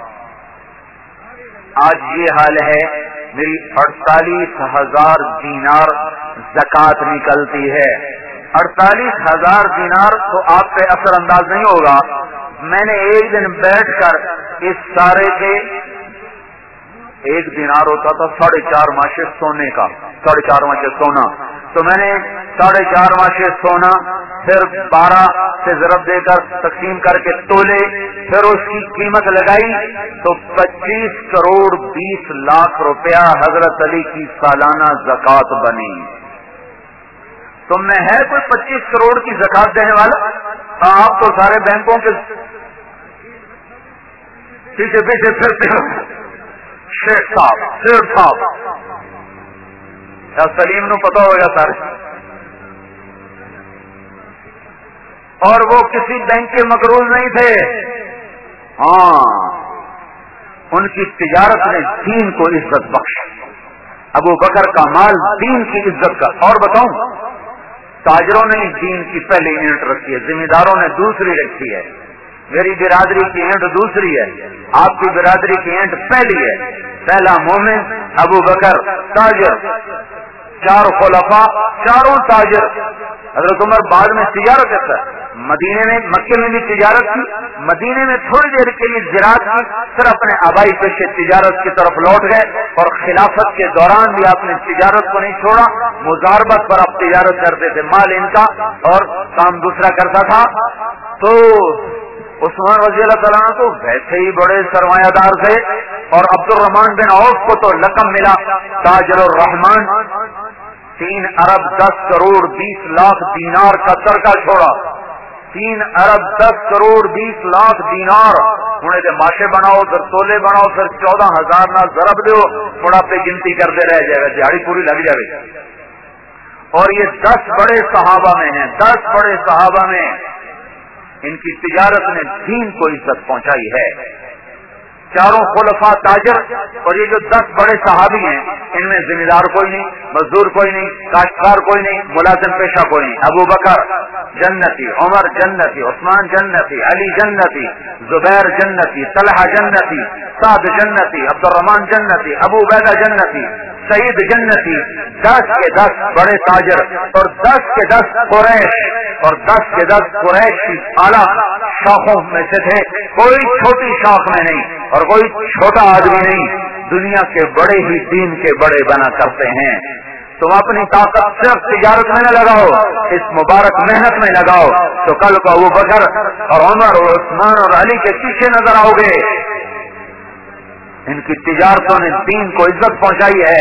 आज ये हाल है, मेरी 48,000 दीनार ज़कात निकलती है। 48,000 दीनार तो आप पे असर अंदाज नहीं होगा। मैंने एक दिन बैठकर इस सारे के, एक दीनार होता था 4.5 माशे सोने का, 4.5 माशे सोना। तो मैंने 4.5 माशे सोना फिर 12 से ज़रब देकर तकसीम करके तोले, फिर उसकी कीमत लगाई तो 25 करोड़ 20 लाख रुपया हजरत अली की सालाना ज़कात बनी। तुम में है कोई 25 करोड़ की ज़कात देने वाला? आप तो सारे बैंकों के पीछे पीछे फिरते हो, शेख साहब या सलीम नु पता होगा सारे। और वो किसी बैंक के मकरूज नहीं थे। हाँ, उनकी तिजारत ने दीन को इज्जत बख्शी। अबू बकर का माल दीन की इज्जत का। और बताऊं, ताजरों ने दीन की पहली ईंट रखी है, जिम्मेदारों ने दूसरी रखी है। मेरी बिरादरी की ईंट दूसरी है, आपकी बिरादरी की ईंट पहली है। पहला मोमिन अबू बकर ताजर, چار خلفاء، چاروں تاجر. حضرت عمر بعد میں تجارت کرتا ہے، مدینے میں مکے میں بھی تجارت کی، مدینے میں تھوڑی دیر کے لیے زراعت کی، پھر اپنے آبائی پیشے تجارت کی طرف لوٹ گئے. اور خلافت کے دوران بھی آپ نے تجارت کو نہیں چھوڑا، مزاربت پر آپ تجارت کرتے تھے، مال ان کا اور کام دوسرا کرتا تھا. تو عثمان رضی اللہ تعالیٰ عنہ تو ویسے ہی بڑے سرمایہ دار تھے، اور عبد الرحمان بن عوف کو تو لقب ملا تاجر الرحمان. 3 ارب 10 کروڑ 20 لاکھ دینار کا ترکہ چھوڑا. 3 ارب 10 کروڑ 20 لاکھ دینار. انہیں دے ماشے بناؤ، پھر تولے بناؤ، پھر 14,000 نہ ضرب دو، تھوڑا پہ گنتی کرتے رہ جائے گا، دیہڑی پوری لگ جائے گی. اور یہ 10 بڑے صحابہ میں ہیں، 10 بڑے صحابہ میں ان کی تجارت نے دین کو عزت پہنچائی ہے. چاروں خلفاء تاجر، اور یہ جو 10 بڑے صحابی ہیں ان میں ذمہ دار کوئی نہیں، مزدور کوئی نہیں، کاشتکار کوئی نہیں، ملازم پیشہ کوئی نہیں. ابو بکر جنتی، عمر جنتی، عثمان جنتی، علی جنتی، زبیر جنتی، طلحہ جنتی، سعد جنتی، عبد الرحمان جنتی، ابو عبیدہ جنتی، سعید جنتی. 10 کے 10 بڑے تاجر، اور 10 کے 10 قریش، اور 10 کے 10 قریش کی اعلیٰ شاخوں میں سے تھے. کوئی چھوٹی شاخ میں نہیں اور کوئی چھوٹا آدمی نہیں. دنیا کے بڑے ہی دین کے بڑے بنا کرتے ہیں. تم اپنی طاقت صرف تجارت میں نہ لگاؤ، اس مبارک محنت میں لگاؤ، تو کل کو ابو بکر اور عمر اور عثمان اور علی کے پیچھے نظر آؤ گے. ان کی تجارتوں نے دین کو عزت پہنچائی ہے.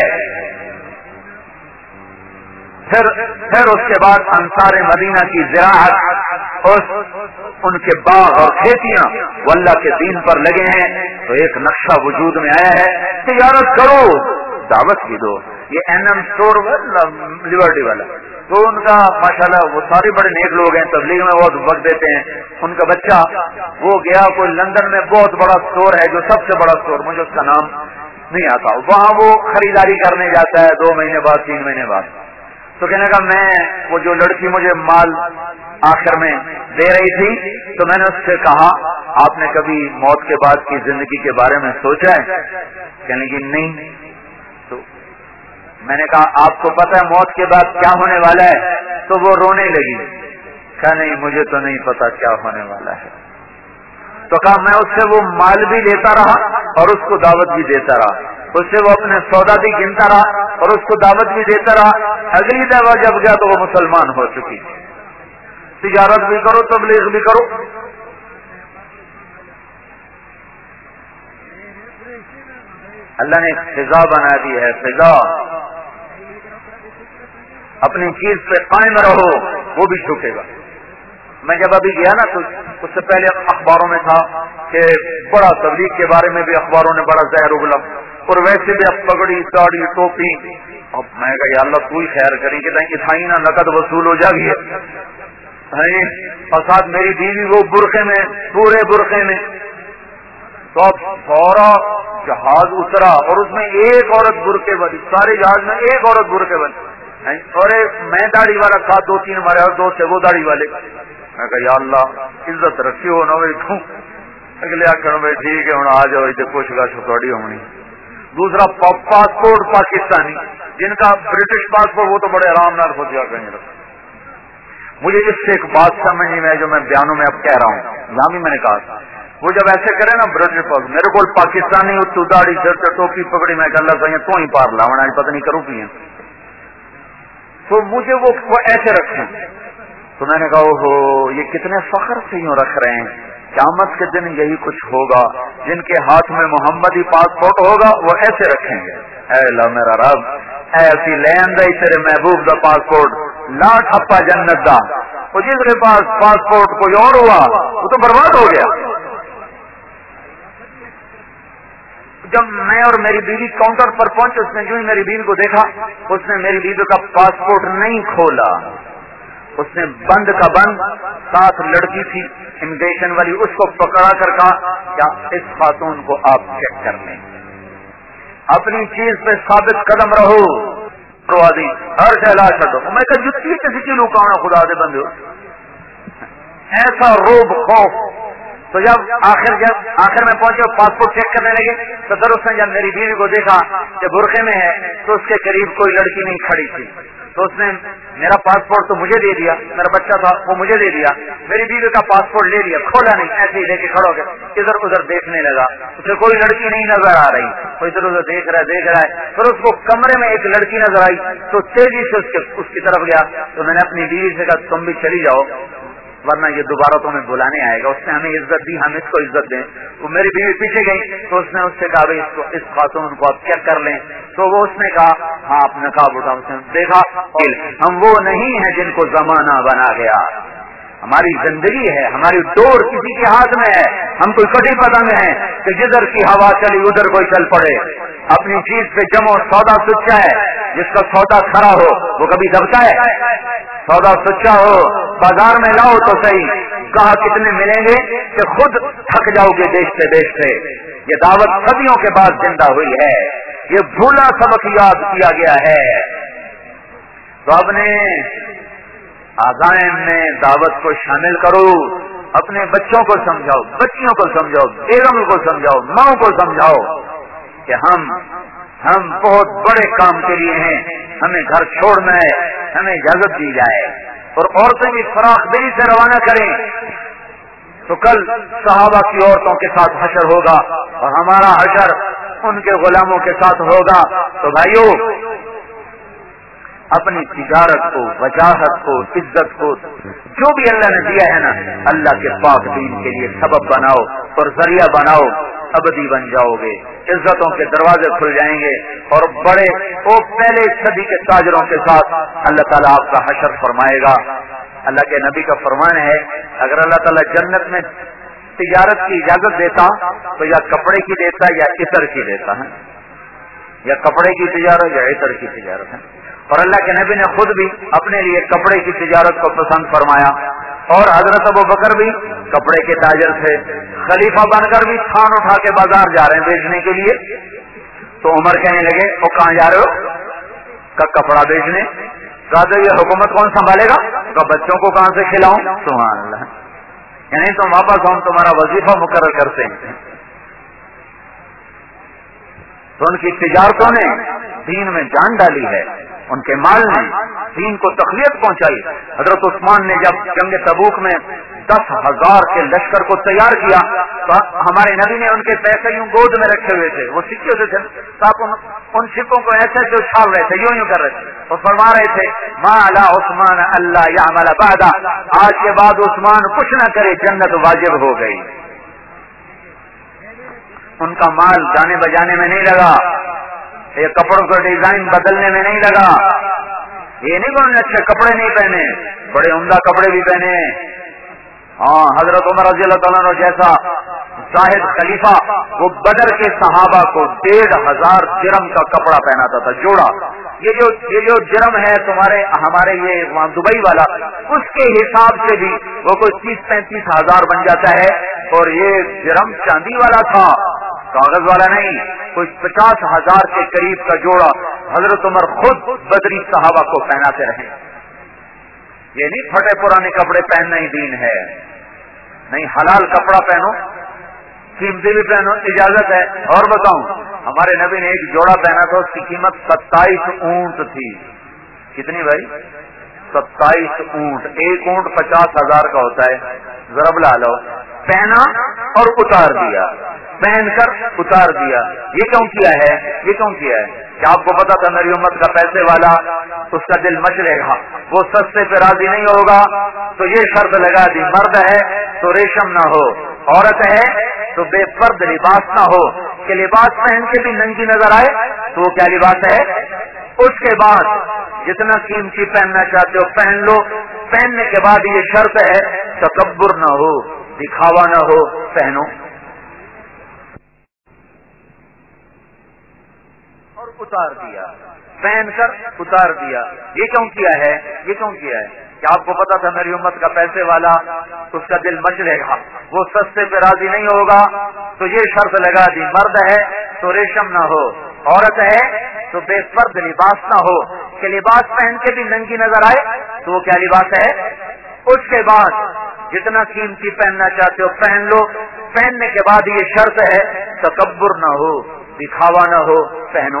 پھر اس کے بعد انصار مدینہ کی زراعت، ان کے باغ اور کھیتیاں وہ اللہ کے دین پر لگے ہیں. تو ایک نقشہ وجود میں آیا ہے، تجارت کرو، دعوت بھی دو. یہ NM اسٹور لبرٹی والا، تو ان کا ماشاءاللہ وہ سارے بڑے نیک لوگ ہیں، تبلیغ میں بہت وقت دیتے ہیں. ان کا بچہ وہ گیا کوئی لندن میں بہت بڑا اسٹور ہے، جو سب سے بڑا اسٹور، مجھے اس کا نام نہیں آتا، وہاں وہ خریداری کرنے جاتا ہے 2 مہینے بعد 3 مہینے بعد. تو کہنے کا میں وہ جو لڑکی مجھے مال آخر میں دے رہی تھی، تو میں نے اس سے کہا آپ نے کبھی موت کے بعد کی زندگی کے بارے میں سوچا ہے؟ کہنے لگی نہیں. تو میں نے کہا آپ کو پتہ ہے موت کے بعد کیا ہونے والا ہے؟ تو وہ رونے لگی، کہا نہیں مجھے تو نہیں پتا کیا ہونے والا ہے. تو کہا میں اس سے وہ مال بھی لیتا رہا اور اس کو دعوت بھی دیتا رہا، اس سے وہ اپنے سودا بھی گنتا رہا اور اس کو دعوت بھی دیتا رہا. اگلی دفعہ جب گیا تو وہ مسلمان ہو چکی. تجارت بھی کرو، تبلیغ بھی کرو. اللہ نے فضا بنا دی ہے، فضا. اپنی چیز پہ قائم رہو، وہ بھی جھکے گا. میں جب ابھی گیا نا تو اس سے پہلے اخباروں میں تھا کہ بڑا تبلیغ کے بارے میں بھی اخباروں نے بڑا زہر اگلا، اور ویسے بھی اب پگڑی داڑھی ٹوپی. اب میں کہا یا اللہ تو ہی خیر کری کہ اتائی نہ نقد وصول ہو جائے گی. اور ساتھ میری بیوی وہ برقعے میں، پورے برقعے میں. تو اب سورا جہاز اترا اور اس میں ایک عورت برقعے والی، سارے جہاز میں ایک عورت برقعے والی، اور میں داڑھی والا تھا، 2-3 ہمارے اور 2 تھے وہ داڑھی والے. میں کہا یا اللہ عزت رکھی ہو نہ تو اگلے آخر میں ٹھیک ہے ہوں آ جاؤ ادھر کچھ گا چھوٹی ہونی. دوسرا پاسپورٹ پاکستانی، جن کا برٹش پاسپورٹ وہ تو بڑے آرام نال خود جا کہیں. مجھے اس سے ایک بات سمجھ نہیں میں جو میں بیانوں میں اب کہہ رہا ہوں، یہاں بھی میں نے کہا وہ جب ایسے کرے نا برٹش پاسپورٹ، میرے کو پاکستانی تو داڑھی سر سے ٹوپی پکڑی، میں کہ اللہ کہیں تو ہی پار لاؤں پتہ نہیں کروں کی. تو مجھے وہ ایسے رکھیں. تو میں نے کہا اوہو یہ کتنے فخر سے یوں رکھ رہے ہیں. قیامت کے دن یہی کچھ ہوگا، جن کے ہاتھ میں محمدی پاسپورٹ ہوگا وہ ایسے رکھیں گے، اے اللہ میرا رب ایسی لین دئی تیرے محبوب دا پاسپورٹ لا ٹھپا جنت دا. وہ جس کے پاس پاسپورٹ کوئی اور ہوا وہ تو برباد ہو گیا. جب میں اور میری بیوی کاؤنٹر پر پہنچے، اس نے جو ہی میری بیوی کو دیکھا، اس نے میری بیوی کا پاسپورٹ نہیں کھولا، اس نے بند کا بند، ساتھ لڑکی تھی امیگریشن والی، اس کو پکڑا کر کہا کیا اس خاتون کو آپ چیک کر لیں، اپنی چیز پہ ثابت قدم رہو. ہر شہلا چلو. میں کہ جتی کسی کی لکانا خدا دے بندے، ایسا روب خوف. تو جب آخر میں پہنچے پاسپورٹ چیک کرنے لگے تو پھر اس نے جب میری بیوی کو دیکھا کہ برقعے میں ہے تو اس کے قریب کوئی لڑکی نہیں کھڑی تھی، تو اس نے میرا پاسپورٹ تو مجھے دے دیا، میرا بچہ تھا وہ مجھے دے دیا، میری بیوی کا پاسپورٹ لے لیا، کھولا نہیں، ایسے ہی لے کے کھڑا ہو گیا، ادھر ادھر دیکھنے لگا، اسے کوئی لڑکی نہیں نظر آ رہی، وہ ادھر ادھر دیکھ رہا ہے، پھر اس کو کمرے میں ایک لڑکی نظر آئی تو تیزی سے اس کی طرف گیا، تو میں نے اپنی بیوی سے کہا تم بھی چلی جاؤ ورنہ یہ دوبارہ تمہیں بلانے آئے گا، اس نے ہمیں عزت دی، ہم اس کو عزت دیں، وہ میری بیوی پیچھے گئی تو اس نے اس سے کہا بھائی اس خاتون کو آپ چیک کر لیں، تو وہ اس نے کہا ہاں آپ نقاب اٹھا، اس نے دیکھا ہم وہ نہیں ہیں جن کو زمانہ بنا گیا، ہماری زندگی ہے، ہماری ڈور کسی کے ہاتھ میں ہے، ہم کوئی کٹی پتنگ ہیں کہ جدھر کی ہوا چلی ادھر کوئی چل پڑے، اپنی چیز پہ جمو، سودا سچا ہے، جس کا سودا کھڑا ہو وہ کبھی دبتا ہے، سودا سچا ہو بازار میں لاؤ تو صحیح، کہاں کتنے ملیں گے کہ خود تھک جاؤ گے بیچتے بیچتے، یہ دعوت صدیوں کے بعد زندہ ہوئی ہے، یہ بھولا سبق یاد کیا گیا ہے، تو اپنے عزائم میں دعوت کو شامل کرو، اپنے بچوں کو سمجھاؤ، بچیوں کو سمجھاؤ، بیگم کو سمجھاؤ، ماں کو سمجھاؤ کہ ہم بہت بڑے کام کے لیے ہیں، ہمیں گھر چھوڑنا ہے، ہمیں اجازت دی جائے، اور عورتیں بھی فراخ دلی سے روانہ کریں، تو کل صحابہ کی عورتوں کے ساتھ حشر ہوگا اور ہمارا حشر ان کے غلاموں کے ساتھ ہوگا، تو بھائیو اپنی تجارت کو، وجاہت کو، عزت کو، جو بھی اللہ نے دیا ہے نا، اللہ کے پاک دین کے لیے سبب بناؤ اور ذریعہ بناؤ، ابدی بن جاؤ گے، عزتوں کے دروازے کھل جائیں گے، اور بڑے وہ پہلے صدی کے تاجروں کے ساتھ اللہ تعالیٰ آپ کا حشر فرمائے گا۔ اللہ کے نبی کا فرمان ہے اگر اللہ تعالیٰ جنت میں تجارت کی اجازت دیتا تو یا کپڑے کی دیتا یا عطر کی دیتا ہے، یا کپڑے کی تجارت یا عطر کی تجارت ہے، اور اللہ کے نبی نے خود بھی اپنے لیے کپڑے کی تجارت کو پسند فرمایا، اور حضرت ابو بکر بھی کپڑے کے تاجر تھے، خلیفہ بن کر بھی تھان اٹھا کے بازار جا رہے ہیں بیچنے کے لیے، تو عمر کہنے لگے وہ کہاں جا رہے ہو؟ کا کپڑا بیچنے۔ کہا تو یہ حکومت کون سنبھالے گا؟ کہ بچوں کو کہاں سے کھلاؤں؟ سبحان اللہ، یعنی تم واپس ہم تمہارا وظیفہ مقرر کرتے ہیں۔ تو ان کی تجارتوں نے دین میں جان ڈالی ہے، ان کے مال نے دین کو تقویت پہنچائی۔ حضرت عثمان نے جب جنگ تبوک میں 10,000 کے لشکر کو تیار کیا تو ہمارے نبی نے ان کے پیسے یوں گود میں رکھے ہوئے تھے، وہ سکے ہوتے تھے، تو آپ ان سکوں کو ایسے جو چھاڑ رہے تھے، یوں کر رہے تھے، اور فرما رہے تھے ما علی عثمان اللہ یعمل بعد، آج کے بعد عثمان کچھ نہ کرے، جنت واجب ہو گئی۔ ان کا مال گانے بجانے میں نہیں لگا، یہ کپڑوں کا ڈیزائن بدلنے میں نہیں لگا، یہ نہیں کہ انہوں نے اچھے کپڑے نہیں پہنے، بڑے عمدہ کپڑے بھی پہنے۔ ہاں، حضرت عمر رضی اللہ تعالیٰ عنہ جیسا زاہد خلیفہ وہ بدر کے صحابہ کو 1,500 درم کا کپڑا پہناتا تھا، جوڑا۔ یہ جو درم ہے ہمارے یہ وہاں دبئی والا، اس کے حساب سے بھی وہ کوئی 30-35 ہزار بن جاتا ہے، اور یہ درم چاندی والا تھا، کاغذ والا نہیں، کوئی 50,000 کے قریب کا جوڑا حضرت عمر خود بدری صحابہ کو پہناتے رہے۔ یہ نہیں پھٹے پرانے کپڑے پہننا ہی دین ہے، نہیں، حلال کپڑا پہنو، قیمتی بھی پہنو، اجازت ہے۔ اور بتاؤں، ہمارے نبی نے ایک جوڑا پہنا تھا، اس کی قیمت 27 اونٹ تھی۔ کتنی بھائی؟ 27 اونٹ، ایک اونٹ 50,000 کا ہوتا ہے، ضرب لا لو۔ پہنا اور اتار دیا، پہن کر اتار دیا۔ یہ کیوں کیا ہے؟ کہ آپ کو پتا تھا میری امت کا پیسے والا، اس کا دل مچلے گا، وہ سستے پہ راضی نہیں ہوگا، تو یہ شرط لگا دی، مرد ہے تو ریشم نہ ہو، عورت ہے تو بے پرد لباس نہ ہو، کہ لباس پہن کے بھی ننگی نظر آئے، تو وہ کیا لباس ہے؟ اس کے بعد جتنا قیمتی پہننا چاہتے ہو پہن لو، پہننے کے بعد یہ شرط ہے تکبر نہ ہو، دکھاوا نہ ہو، پہنو۔ اور اتار دیا، پہن کر اتار دیا۔ یہ کیوں کیا ہے؟ کہ آپ کو پتا تھا میری امت کا پیسے والا، اس کا دل مچلے گا، وہ سستے پہ راضی نہیں ہوگا، تو یہ شرط لگا دی، مرد ہے تو ریشم نہ ہو، عورت ہے تو بے پرد لباس نہ ہو، کہ لباس پہن کے بھی ننگی نظر آئے، تو وہ کیا لباس ہے؟ اس کے بعد جتنا قیمتی پہننا چاہتے ہو پہن لو، پہننے کے بعد یہ شرط ہے تکبر نہ ہو، دکھاوا نہ ہو، پہنو۔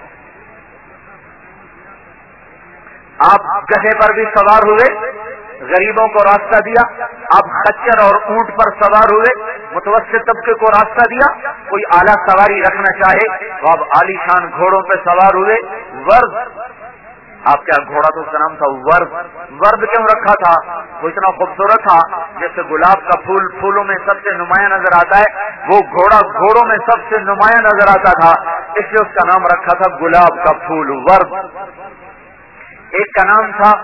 آپ گدھے پر بھی سوار ہوئے، غریبوں کو راستہ دیا، آپ خچر اور اونٹ پر سوار ہوئے، متوسط طبقے کو راستہ دیا، کوئی اعلیٰ سواری رکھنا چاہے تو آپ عالی شان گھوڑوں پہ سوار ہوئے۔ ورد، آپ کیا گھوڑا تو اس کا نام تھا ورد، ورد کیوں رکھا تھا؟ وہ اتنا خوبصورت تھا، جیسے گلاب کا پھول پھولوں میں سب سے نمایاں نظر آتا ہے، وہ گھوڑا گھوڑوں میں سب سے نمایاں نظر آتا تھا، اس لیے اس کا نام رکھا تھا گلاب کا پھول ورد۔ ایک کا نام تھا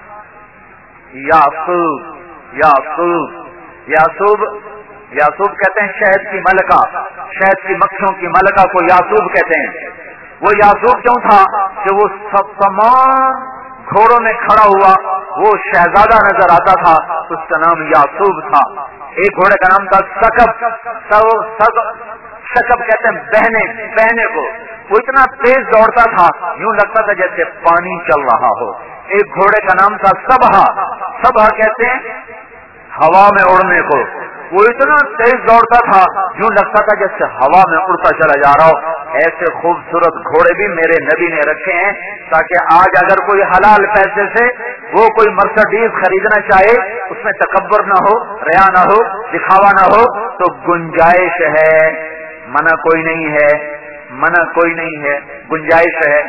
یاسوب، یاسوب، یاسوب، یاسوب کہتے ہیں شہد کی ملکہ، شہد کی مکھیوں کی ملکہ کو یاسوب کہتے ہیں۔ وہ یاسوب کیوں تھا کہ وہ سب تمام گھوڑوں میں کھڑا ہوا وہ شہزادہ نظر آتا تھا، اس کا نام یاسوب تھا۔ ایک گھوڑے کا نام تھا سکب، سکب کہتے ہیں بہنے، بہنے کو، وہ اتنا تیز دوڑتا تھا یوں لگتا تھا جیسے پانی چل رہا ہو۔ ایک گھوڑے کا نام تھا سبہا، سبہا کہتے ہیں ہوا میں اڑنے کو، وہ اتنا تیز دوڑتا تھا یوں لگتا تھا جیسے ہوا میں اڑتا چلا جا رہا ہو۔ ایسے خوبصورت گھوڑے بھی میرے نبی نے رکھے ہیں تاکہ آج اگر کوئی حلال پیسے سے وہ کوئی مرسڈیز خریدنا چاہے، اس میں تکبر نہ ہو، ریا نہ ہو، دکھاوا نہ ہو، تو گنجائش ہے، منع کوئی نہیں ہے، منع کوئی نہیں ہے، گنجائش ہے۔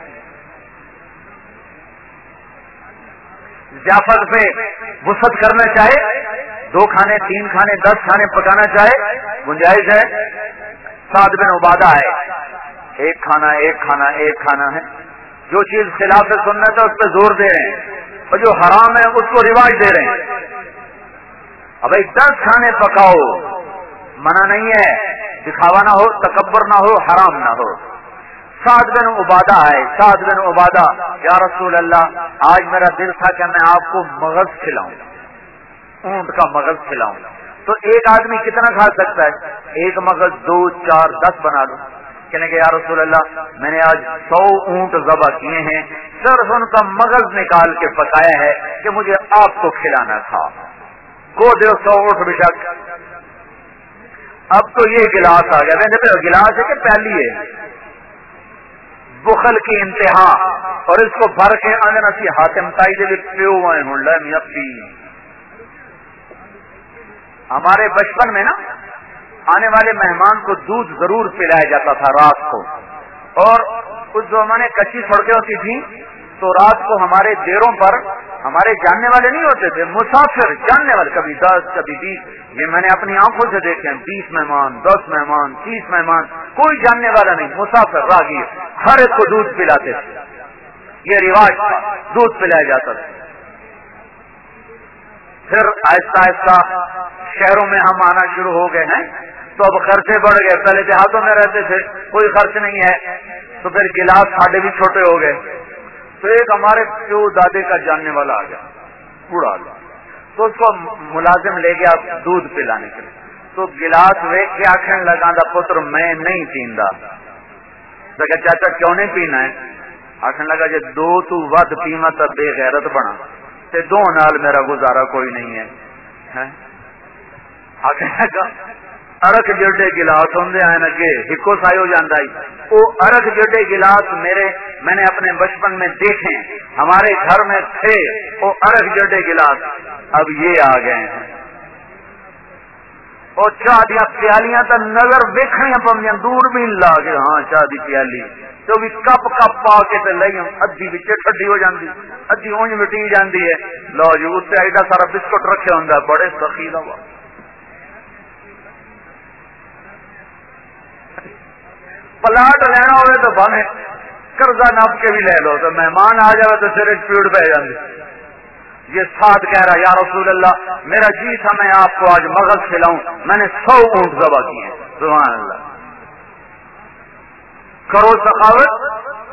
ضیافت پہ وسعت کرنا چاہے، 2 کھانے 3 کھانے 10 کھانے پکانا چاہے، گنجائش ہے۔ سعد بن عبادہ ہے، ایک کھانا ایک کھانا ایک کھانا ہے، جو چیز خلاف سنت ہے اس پہ زور دے رہے ہیں، اور جو حرام ہے اس کو رواج دے رہے ہیں۔ اب 10 کھانے پکاؤ، منع نہیں ہے، دکھاوا نہ ہو، تکبر نہ ہو، حرام نہ ہو۔ سعد بن عبادہ ہے، سعد بن عبادہ، یا رسول اللہ آج میرا دل تھا کہ میں آپ کو مغز کھلاؤں، اونٹ کا مغز کھلاؤں، تو ایک آدمی کتنا کھا سکتا ہے؟ 1 مغز 2 4 10 بنا دو۔ کہنے کہ یا رسول اللہ میں نے آج 100 اونٹ ذبح کیے ہیں، صرف ان کا مغز نکال کے پکایا ہے کہ مجھے آپ کو کھلانا تھا، کو دو 100 اونٹ بشک۔ اب تو یہ گلاس آ گیا، ویسے گلاس ہے کہ پیالی ہے، بخل کی انتہا، اور اس کو بھر کے اندر اسی حاتم تائی دے پیو ہوئے ہوں لے میاں پی۔ ہمارے بچپن میں نا آنے والے مہمان کو دودھ ضرور پلایا جاتا تھا رات کو، اور اس زمانے کچی سڑکیں ہوتی تھیں تو رات کو ہمارے دیروں پر ہمارے جاننے والے نہیں ہوتے تھے، مسافر جاننے والے، کبھی 10 کبھی 20، یہ میں نے اپنی آنکھوں سے دیکھے ہیں، 20 مہمان 10 مہمان 30 مہمان، کوئی جاننے والا نہیں، مسافر راہگیر، ہر ایک کو دودھ پلاتے تھے، یہ رواج تھا، دودھ پلایا جاتا تھا۔ پھر آہستہ آہستہ شہروں میں ہم آنا شروع ہو گئے ہیں تو اب خرچے بڑھ گئے، پہلے دیہاتوں میں رہتے تھے کوئی خرچ نہیں ہے، تو پھر گلاس ساڈے بھی چھوٹے ہو گئے، تو ایک ہمارے پیو دادے کا جاننے والا آ گیا، بوڑھا آ گیا، تو اس کو ملازم لے گیا دودھ پلانے کے لیے، تو گلاس ویک کے آخر لگا دا پتر میں نہیں پیندا، تو کہ چاچا کیوں نہیں پینا ہے؟ آخر لگا جی 2 تو ود پیما تو بے غیرت بنا، تے 2 نال میرا گزارا کوئی نہیں ہے۔ آخر لگا ارک جڑے گلاس ہوندے ہیں اگے ہکو سائی ہو جاندہ ہی، وہ ارک جڑے گلاس میں نے اپنے بچپن میں دیکھے، ہمارے گھر میں تھے وہ ارک جڑے گلاس، اب یہ آ گئے ہیں، اور چاہ دیا پیالیاں تو نظر ویکھنیاں پوندیاں، دور بھی لا کے ہاں چاہ دی پیالی، تو بھی کپ پا کے تے لئی ادھی وچ ٹھڈی ہو جاندی، ادھی اونج مٹی جاندی ہے، لو جی اتنے ایڈا سارا بسکٹ رکھے ہوندا ہے، بڑے سخی دا پلاٹ لینا ہوئے تو بنے قرضہ نپ کے بھی لے لو، تو مہمان آ جائے تو سر پیڑ پہ جاندے۔ یہ سعد کہہ رہا یا رسول اللہ میرا جی تھا میں آپ کو آج مغز کھلاؤں، میں نے 100 اونٹ ذبح کیے، سبحان اللہ، کرو سخاوت۔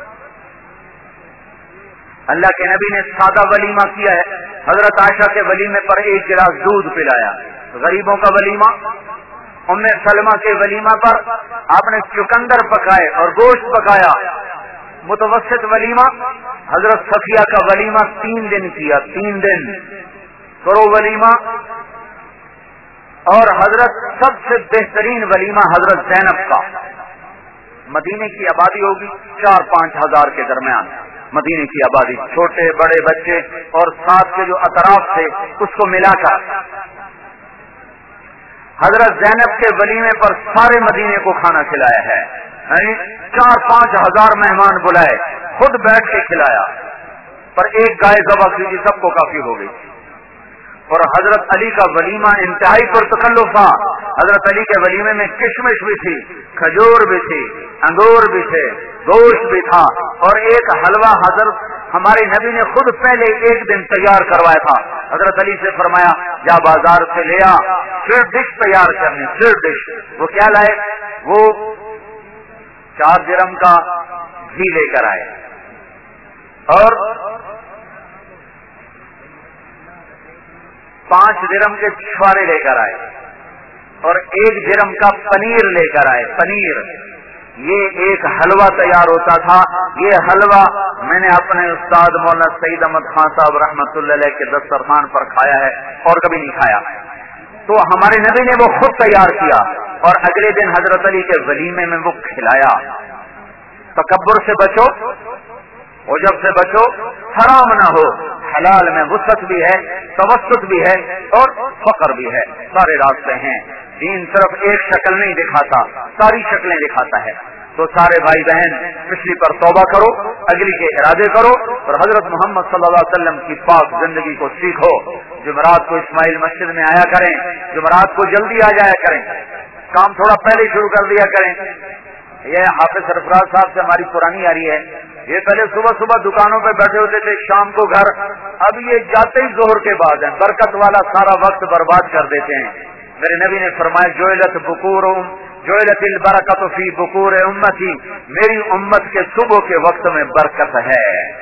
اللہ کے نبی نے سادہ ولیمہ کیا ہے، حضرت عائشہ کے ولیمے پر 1 گلاس دودھ پلایا، غریبوں کا ولیمہ۔ ام سلمہ کے ولیمہ پر آپ نے چکندر پکائے اور گوشت پکایا۔ متوسط ولیمہ حضرت صفیہ کا ولیمہ 3 دن کیا، 3 دن کرو ولیمہ، اور حضرت سب سے بہترین ولیمہ حضرت زینب کا. مدینے کی آبادی ہوگی 4-5 ہزار کے درمیان. مدینے کی آبادی، چھوٹے بڑے بچے اور ساتھ کے جو اطراف تھے اس کو ملا کر حضرت زینب کے ولیمے پر سارے مدینے کو کھانا کھلایا ہے. 4-5 ہزار مہمان بلائے، خود بیٹھ کے کھلایا، پر ایک گائے ذبح کی تھی، سب کو کافی ہو گئی. اور حضرت علی کا ولیمہ انتہائی پرتکلف تھا. حضرت علی کے ولیمے میں کشمش بھی تھی، کھجور بھی تھی، انگور بھی تھے، گوشت بھی تھا، اور ایک حلوہ حضرت ہمارے نبی نے خود پہلے ایک دن تیار کروایا تھا. حضرت علی سے فرمایا جا بازار سے لے آ سویٹ ڈش تیار کرنے. سویٹ ڈش وہ کیا لائے؟ وہ 4 درہم کا گھی لے کر آئے اور 5 درہم کے چھوارے لے کر آئے اور 1 درہم کا پنیر لے کر آئے. پنیر، یہ ایک حلوہ تیار ہوتا تھا. یہ حلوہ میں نے اپنے استاد مولانا سعید احمد خان صاحب رحمۃ اللہ علیہ کے دسترخوان پر کھایا ہے اور کبھی نہیں کھایا. تو ہمارے نبی نے وہ خود تیار کیا اور اگلے دن حضرت علی کے ولیمے میں وہ کھلایا. تکبر سے بچو، عجب سے بچو، حرام نہ ہو. حلال میں وسعت بھی ہے، توسط بھی ہے اور فقر بھی ہے. سارے راستے ہیں. دین صرف ایک شکل نہیں دکھاتا، ساری شکلیں دکھاتا ہے. تو سارے بھائی بہن پچھلی پر توبہ کرو، اگلی کے ارادے کرو اور حضرت محمد صلی اللہ علیہ وسلم کی پاک زندگی کو سیکھو. جمعرات کو اسماعیل مسجد میں آیا کریں، جمعرات کو جلدی آ جایا کریں، کام تھوڑا پہلے شروع کر دیا کریں. یہ حافظ سرفراز صاحب سے ہماری پرانی آ رہی ہے. یہ پہلے صبح صبح دکانوں پہ بیٹھے ہوتے تھے، شام کو گھر. اب یہ جاتے ہی ظہر کے بعد ہیں، برکت والا سارا وقت برباد کر دیتے ہیں. میرے نبی نے فرمایا جوئلت البرکت فی بکور امتی، میری امت کے صبح کے وقت میں برکت ہے.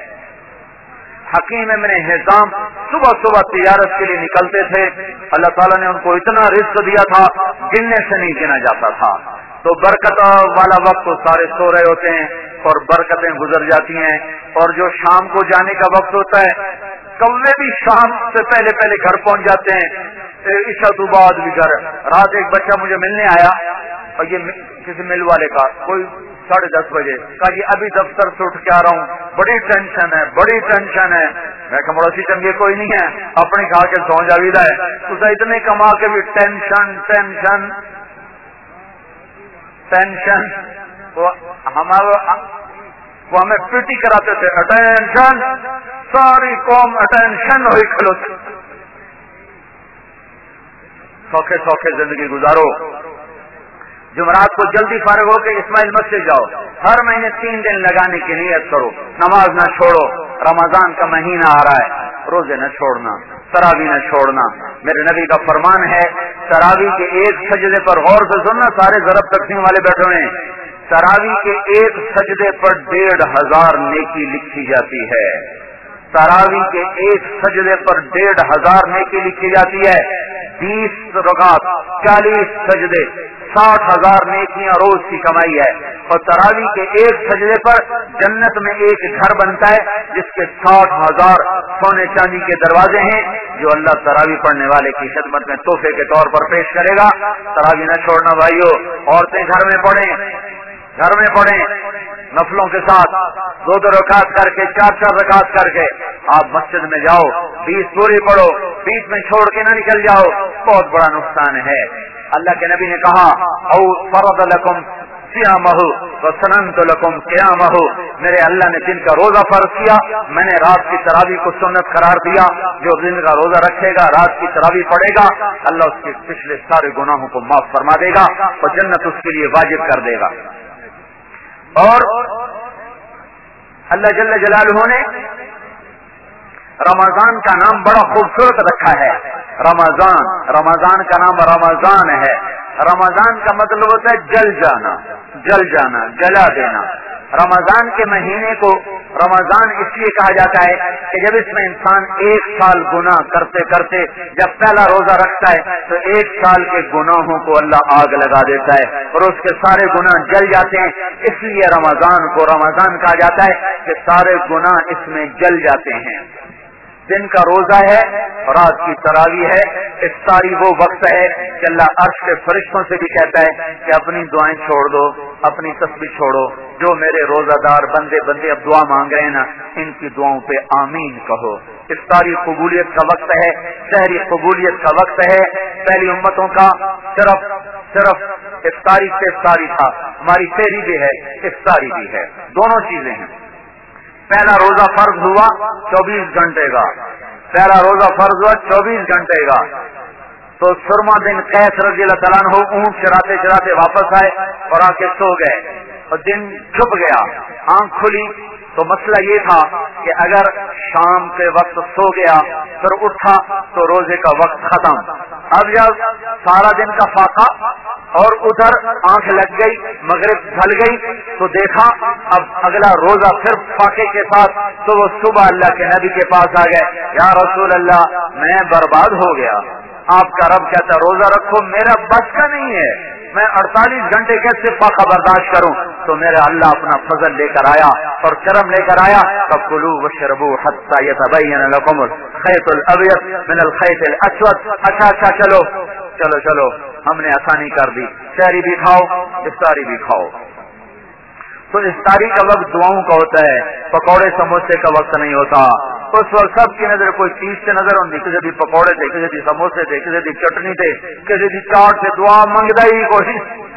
حکیم ابن حزام صبح صبح تجارت کے لیے نکلتے تھے. اللہ تعالیٰ نے ان کو اتنا رزق دیا تھا گننے سے نہیں گنا جاتا تھا. تو برکت والا وقت تو سارے سو رہے ہوتے ہیں اور برکتیں گزر جاتی ہیں. اور جو شام کو جانے کا وقت ہوتا ہے، کوے بھی شام سے پہلے پہلے گھر پہنچ جاتے ہیں، عشاء تو بعد بھی گھر. رات ایک بچہ مجھے ملنے آیا اور یہ کسی مل والے کا، کوئی 10:30 بجے کہا جی ابھی دفتر سے اٹھ کے آ رہا ہوں، بڑی ٹینشن ہے بڑی ٹینشن ہے. میں کہا بڑا سی چنگے کوئی نہیں ہے، اپنی کھا کے سو جاویدہ ہے. تو اتنے کما کے بھی ٹینشن ٹینشن ٹینشن. وہ ہمیں پیٹی کراتے تھے، اٹینشن، ساری قوم اٹینشن ہوئی کھلوتی. سوکھے سوکھے زندگی گزارو. جمعرات کو جلدی فارغ ہو کے اسماعیل مسجد جاؤ. ہر مہینے 3 دن لگانے کی نیت کرو. نماز نہ چھوڑو. رمضان کا مہینہ آ رہا ہے، روزے نہ چھوڑنا، تراویح نہ چھوڑنا. میرے نبی کا فرمان ہے تراویح کے ایک سجدے پر، غور سے سننا سارے ضرب تقسیم والے بیٹھے ہوئے ہیں، تراویح کے ایک سجدے پر 1500 نیکی لکھی جاتی ہے. تراویح کے ایک سجدے پر 1500 نیکی لکھی جاتی ہے. 20 رکعت، 40 سجدے، 60,000 نیکیاں روز کی کمائی ہے. اور تراویح کے ایک سجدے پر جنت میں ایک گھر بنتا ہے جس کے 60,000 سونے چاندی کے دروازے ہیں، جو اللہ تراویح پڑھنے والے کی خدمت میں تحفے کے طور پر پیش کرے گا. تراویح نہ چھوڑنا بھائیو. عورتیں گھر میں پڑھیں نفلوں کے ساتھ، 2 رکعت کر کے، 4 رکعت کر کے. آپ مسجد میں جاؤ، 20 پوری پڑھو، بیچ میں چھوڑ کے نہ نکل جاؤ، بہت بڑا نقصان ہے. اللہ کے نبی نے کہا او فرض لکم صیامہ وسننت لکم قیامہ، میرے اللہ نے دن کا روزہ فرض کیا، میں نے رات کی تراویح کو سنت قرار دیا. جو دن کا روزہ رکھے گا، رات کی تراویح پڑھے گا، اللہ اس کے پچھلے سارے گناہوں کو معاف فرما دے گا اور جنت اس کے لیے واجب کر دے گا. اور اللہ جل جلالہ نے رمضان کا نام بڑا خوبصورت رکھا ہے. رمضان کا نام رمضان ہے. رمضان کا مطلب ہوتا ہے جل جانا، جلا دینا. رمضان کے مہینے کو رمضان اس لیے کہا جاتا ہے کہ جب اس میں انسان 1 سال گناہ کرتے کرتے جب پہلا روزہ رکھتا ہے تو 1 سال کے گناہوں کو اللہ آگ لگا دیتا ہے اور اس کے سارے گناہ جل جاتے ہیں. اس لیے رمضان کو رمضان کہا جاتا ہے کہ سارے گناہ اس میں جل جاتے ہیں. دن کا روزہ ہے، رات کی تراویح ہے، افطاری وہ وقت ہے کہ اللہ عرش کے فرشتوں سے بھی کہتا ہے کہ اپنی دعائیں چھوڑ دو، اپنی تسبیح چھوڑو، جو میرے روزہ دار بندے اب دعا مانگ رہے ہیں نا، ان کی دعاؤں پہ آمین کہو۔ افطاری قبولیت کا وقت ہے، سحری قبولیت کا وقت ہے۔ پہلی امتوں کا صرف افطاری سے افطاری تھا، ہماری سحری بھی ہے، افطاری بھی ہے، دونوں چیزیں ہیں۔ پہلا روزہ فرض ہوا 24 گھنٹے کا، پہلا روزہ فرض ہوا 24 گھنٹے کا، تو سرما بن قیس رضی اللہ تعالیٰ عنہ اونٹ چراتے چراتے واپس آئے اور آ کے سو گئے، اور دن چھپ گیا، آنکھ کھلی تو مسئلہ یہ تھا کہ اگر شام کے وقت سو گیا پھر اٹھا تو روزے کا وقت ختم۔ اب جب سارا دن کا فاقہ اور ادھر آنکھ لگ گئی، مغرب ڈھل گئی، تو دیکھا اب اگلا روزہ پھر فاقے کے ساتھ، تو وہ صبح اللہ کے نبی کے پاس آ گئے، یا رسول اللہ میں برباد ہو گیا۔ آپ کا رب کہتا روزہ رکھو، میرا بس کا نہیں ہے، میں 48 گھنٹے کیسے فاقہ برداشت کروں؟ تو میرا اللہ اپنا فضل لے کر آیا اور کرم لے کر آیا، فَكُلُوا وَاشْرَبُوا حَتَّى يَتَبَيَّنَ لَكُمُ الْخَيْطُ الْأَبْيَضُ مِنَ الْخَيْطِ الْأَسْوَدِ۔ اچھا چلو ہم نے آسانی کر دی، سحری بھی کھاؤ، افطاری بھی کھاؤ۔ تو افطاری کا وقت دعاؤں کا ہوتا ہے، پکوڑے سموسے کا وقت نہیں ہوتا۔ اس وقت سب کی نظر کوئی چیز سے نظر ہوتی، کسی دی پکوڑے تھے، کسی دی سموسے تھے، کسی دی چٹنی تھے، کسی دی چاٹ سے، دعا منگتا ہی کوئی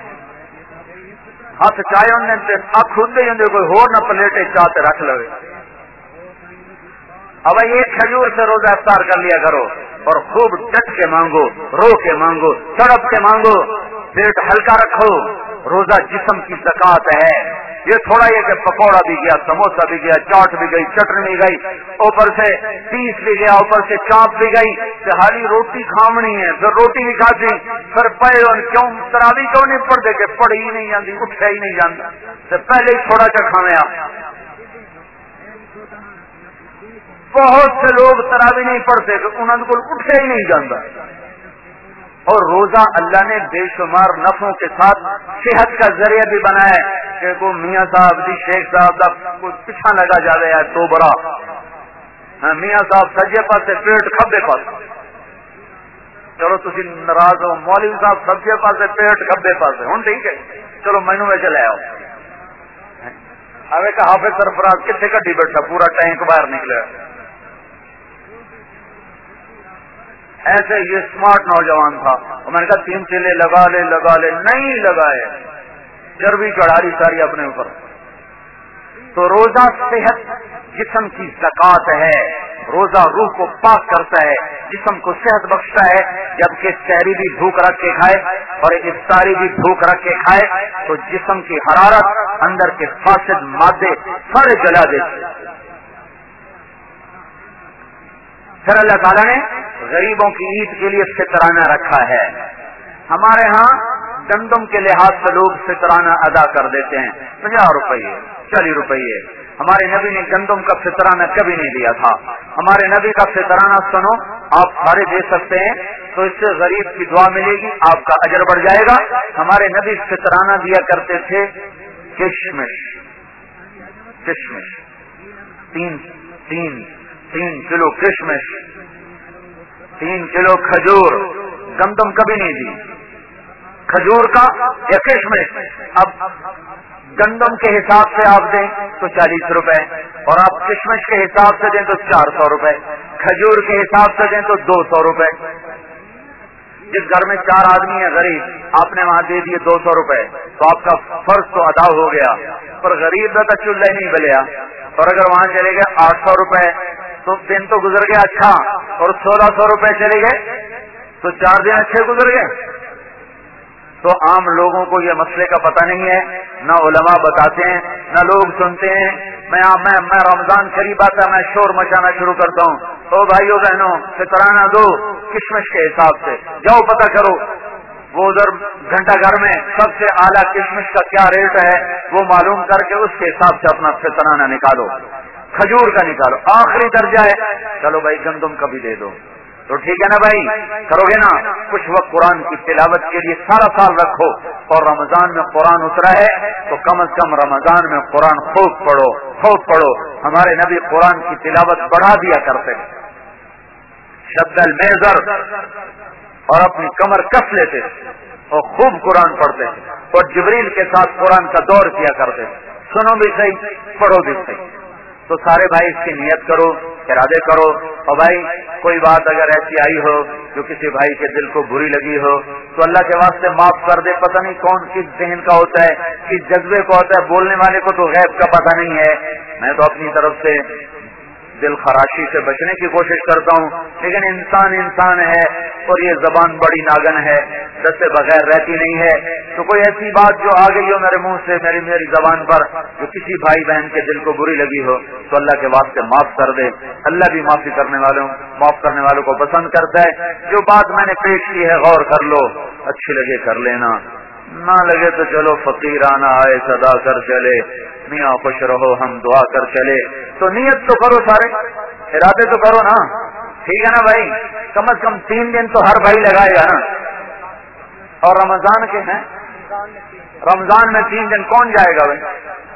ہاتھ چائے ہونے اک ہوتے ہی کوئی ہور نہ پلیٹے چاہتے رکھ لو۔ اب ایک کھجور سے روزہ افطار کر لیا کرو اور خوب ڈٹ کے مانگو، رو کے مانگو، تڑپ کے مانگو، پیٹ ہلکا رکھو۔ روزہ جسم کی زکات ہے، یہ تھوڑا یہ کہ پکوڑا بھی گیا، سموسا بھی گیا، چاٹ بھی گئی، چٹنی بھی گئی، اوپر سے پیس بھی گیا، اوپر سے چاپ بھی گئی، کہ حالی روٹی کھامنی ہے، پھر روٹی بھی کھاتی، پھر پڑے کیوں تراویح کیوں نہیں پڑھتے کہ پڑھی ہی نہیں جاتی، اٹھا ہی نہیں جاتا، تو پہلے ہی تھوڑا سا کھاویں آپ۔ بہت سے لوگ تراویح نہیں پڑھتے کہ انہوں کو اٹھا ہی نہیں جاتا۔ اور روزہ اللہ نے بے شمار نفعوں کے ساتھ صحت کا ذریعہ بھی بنایا ہے کہ کو میاں صاحب دی شیخ صاحب کا کوئی پیچھا لگا جائے ہے تو بڑا میاں صاحب سجے پاسے پیٹ کھبے پاسے، چلو تسی ناراض ہو، مولوی صاحب سجے پاسے پیٹ کھبے پاسے، ہوں ٹھیک ہے چلو مینو میں چلے آؤ۔ ہمیں کہ حافظ سرفراز کتنے کٹی بیٹھا، پورا ٹینک باہر نکلے۔ ایسے یہ سمارٹ نوجوان تھا، میں نے کہا 3 چیلے لگا لے، نہیں لگائے، چربی چڑھا لی ساری اپنے اوپر۔ تو روزہ صحت جسم کی زکات ہے، روزہ روح کو پاک کرتا ہے، جسم کو صحت بخشتا ہے، جبکہ سحری بھی بھوک رکھ کے کھائے اور افطاری بھی بھوک رکھ کے کھائے تو جسم کی حرارت، اندر کے فاسد مادے سارے جلا دیتے۔ پھر اللہ تعالیٰ نے غریبوں کی عید کے لیے فطرانہ رکھا ہے۔ ہمارے ہاں گندم کے لحاظ سے لوگ فطرانہ ادا کر دیتے ہیں، 50 روپئے 40 روپئے۔ ہمارے نبی نے گندم کا فطرانہ کبھی نہیں دیا تھا۔ ہمارے نبی کا فطرانہ سنو، آپ سارے دے سکتے ہیں تو اس سے غریب کی دعا ملے گی، آپ کا اجر بڑھ جائے گا۔ ہمارے نبی فطرانہ دیا کرتے تھے کشمش 3 کلو کشمش، 3 کلو کھجور، گندم کبھی نہیں دی، کھجور کا یا کشمش۔ اب گندم کے حساب سے آپ دیں تو 40 روپے، اور آپ کشمش کے حساب سے دیں تو 400 روپے، کھجور کے حساب سے دیں تو 200 روپے۔ جس گھر میں 4 آدمی ہیں غریب، آپ نے وہاں دے دیے 200 روپے تو آپ کا فرض تو ادا ہو گیا، پر غریب کا تو چولہا نہیں بلیا۔ اور اگر وہاں چلے گئے 800 روپے تو دن تو گزر گیا اچھا، اور 1600 روپے چلے گئے تو 4 دن اچھے گزر گئے۔ تو عام لوگوں کو یہ مسئلے کا پتہ نہیں ہے، نہ علماء بتاتے ہیں نہ لوگ سنتے ہیں۔ میں رمضان قریب آتا میں شور مچانا شروع کرتا ہوں، تو بھائیو بہنوں فطرانہ دو کشمش کے حساب سے، جاؤ پتہ کرو وہ ادھر گھنٹہ گھر میں سب سے اعلیٰ کشمش کا کیا ریٹ ہے وہ معلوم کر کے اس کے حساب سے اپنا فطرانہ نکالو، کھجور کا نکالو، آخری درجہ ہے چلو بھائی گندم کا بھی دے دو، تو ٹھیک ہے نا بھائی، کرو گے نا۔ کچھ وقت قرآن کی تلاوت کے لیے سارا سال رکھو، اور رمضان میں قرآن اترا ہے تو کم از کم رمضان میں قرآن خوب پڑھو۔ ہمارے نبی قرآن کی تلاوت بڑھا دیا کرتے، شد المیزر، اور اپنی کمر کس لیتے تھے اور خوب قرآن پڑھتے تھے اور جبریل کے ساتھ قرآن کا دور کیا کرتے تھے، سنو بھی صحیح پڑھو بھی صحیح۔ تو سارے بھائی اس کی نیت کرو، ارادے کرو، اور بھائی کوئی بات اگر ایسی آئی ہو جو کسی بھائی کے دل کو بری لگی ہو تو اللہ کے واسطے معاف کر دے۔ پتہ نہیں کون کس ذہن کا ہوتا ہے، کس جذبے کا ہوتا ہے، بولنے والے کو تو غیب کا پتہ نہیں ہے۔ میں تو اپنی طرف سے دل خراشی سے بچنے کی کوشش کرتا ہوں، لیکن انسان ہے اور یہ زبان بڑی ناگن ہے، دس سے بغیر رہتی نہیں ہے۔ تو کوئی ایسی بات جو آ گئی ہو میرے منہ سے، میری زبان پر، جو کسی بھائی بہن کے دل کو بری لگی ہو تو اللہ کے واسطے معاف کر دے۔ اللہ بھی معاف کرنے والوں کو پسند کرتا ہے۔ جو بات میں نے پیش کی ہے غور کر لو، اچھی لگے کر لینا، نہ لگے تو چلو فقیرانہ آئے صدا کر چلے، میاں خوش رہو ہم دعا کر چلے۔ تو نیت تو کرو، سارے ارادے تو کرو نا، ٹھیک ہے نا بھائی؟ کم از کم 3 دن تو ہر بھائی لگائے گا نا۔ اور رمضان کے ہیں، رمضان میں 3 دن کون جائے گا بھائی؟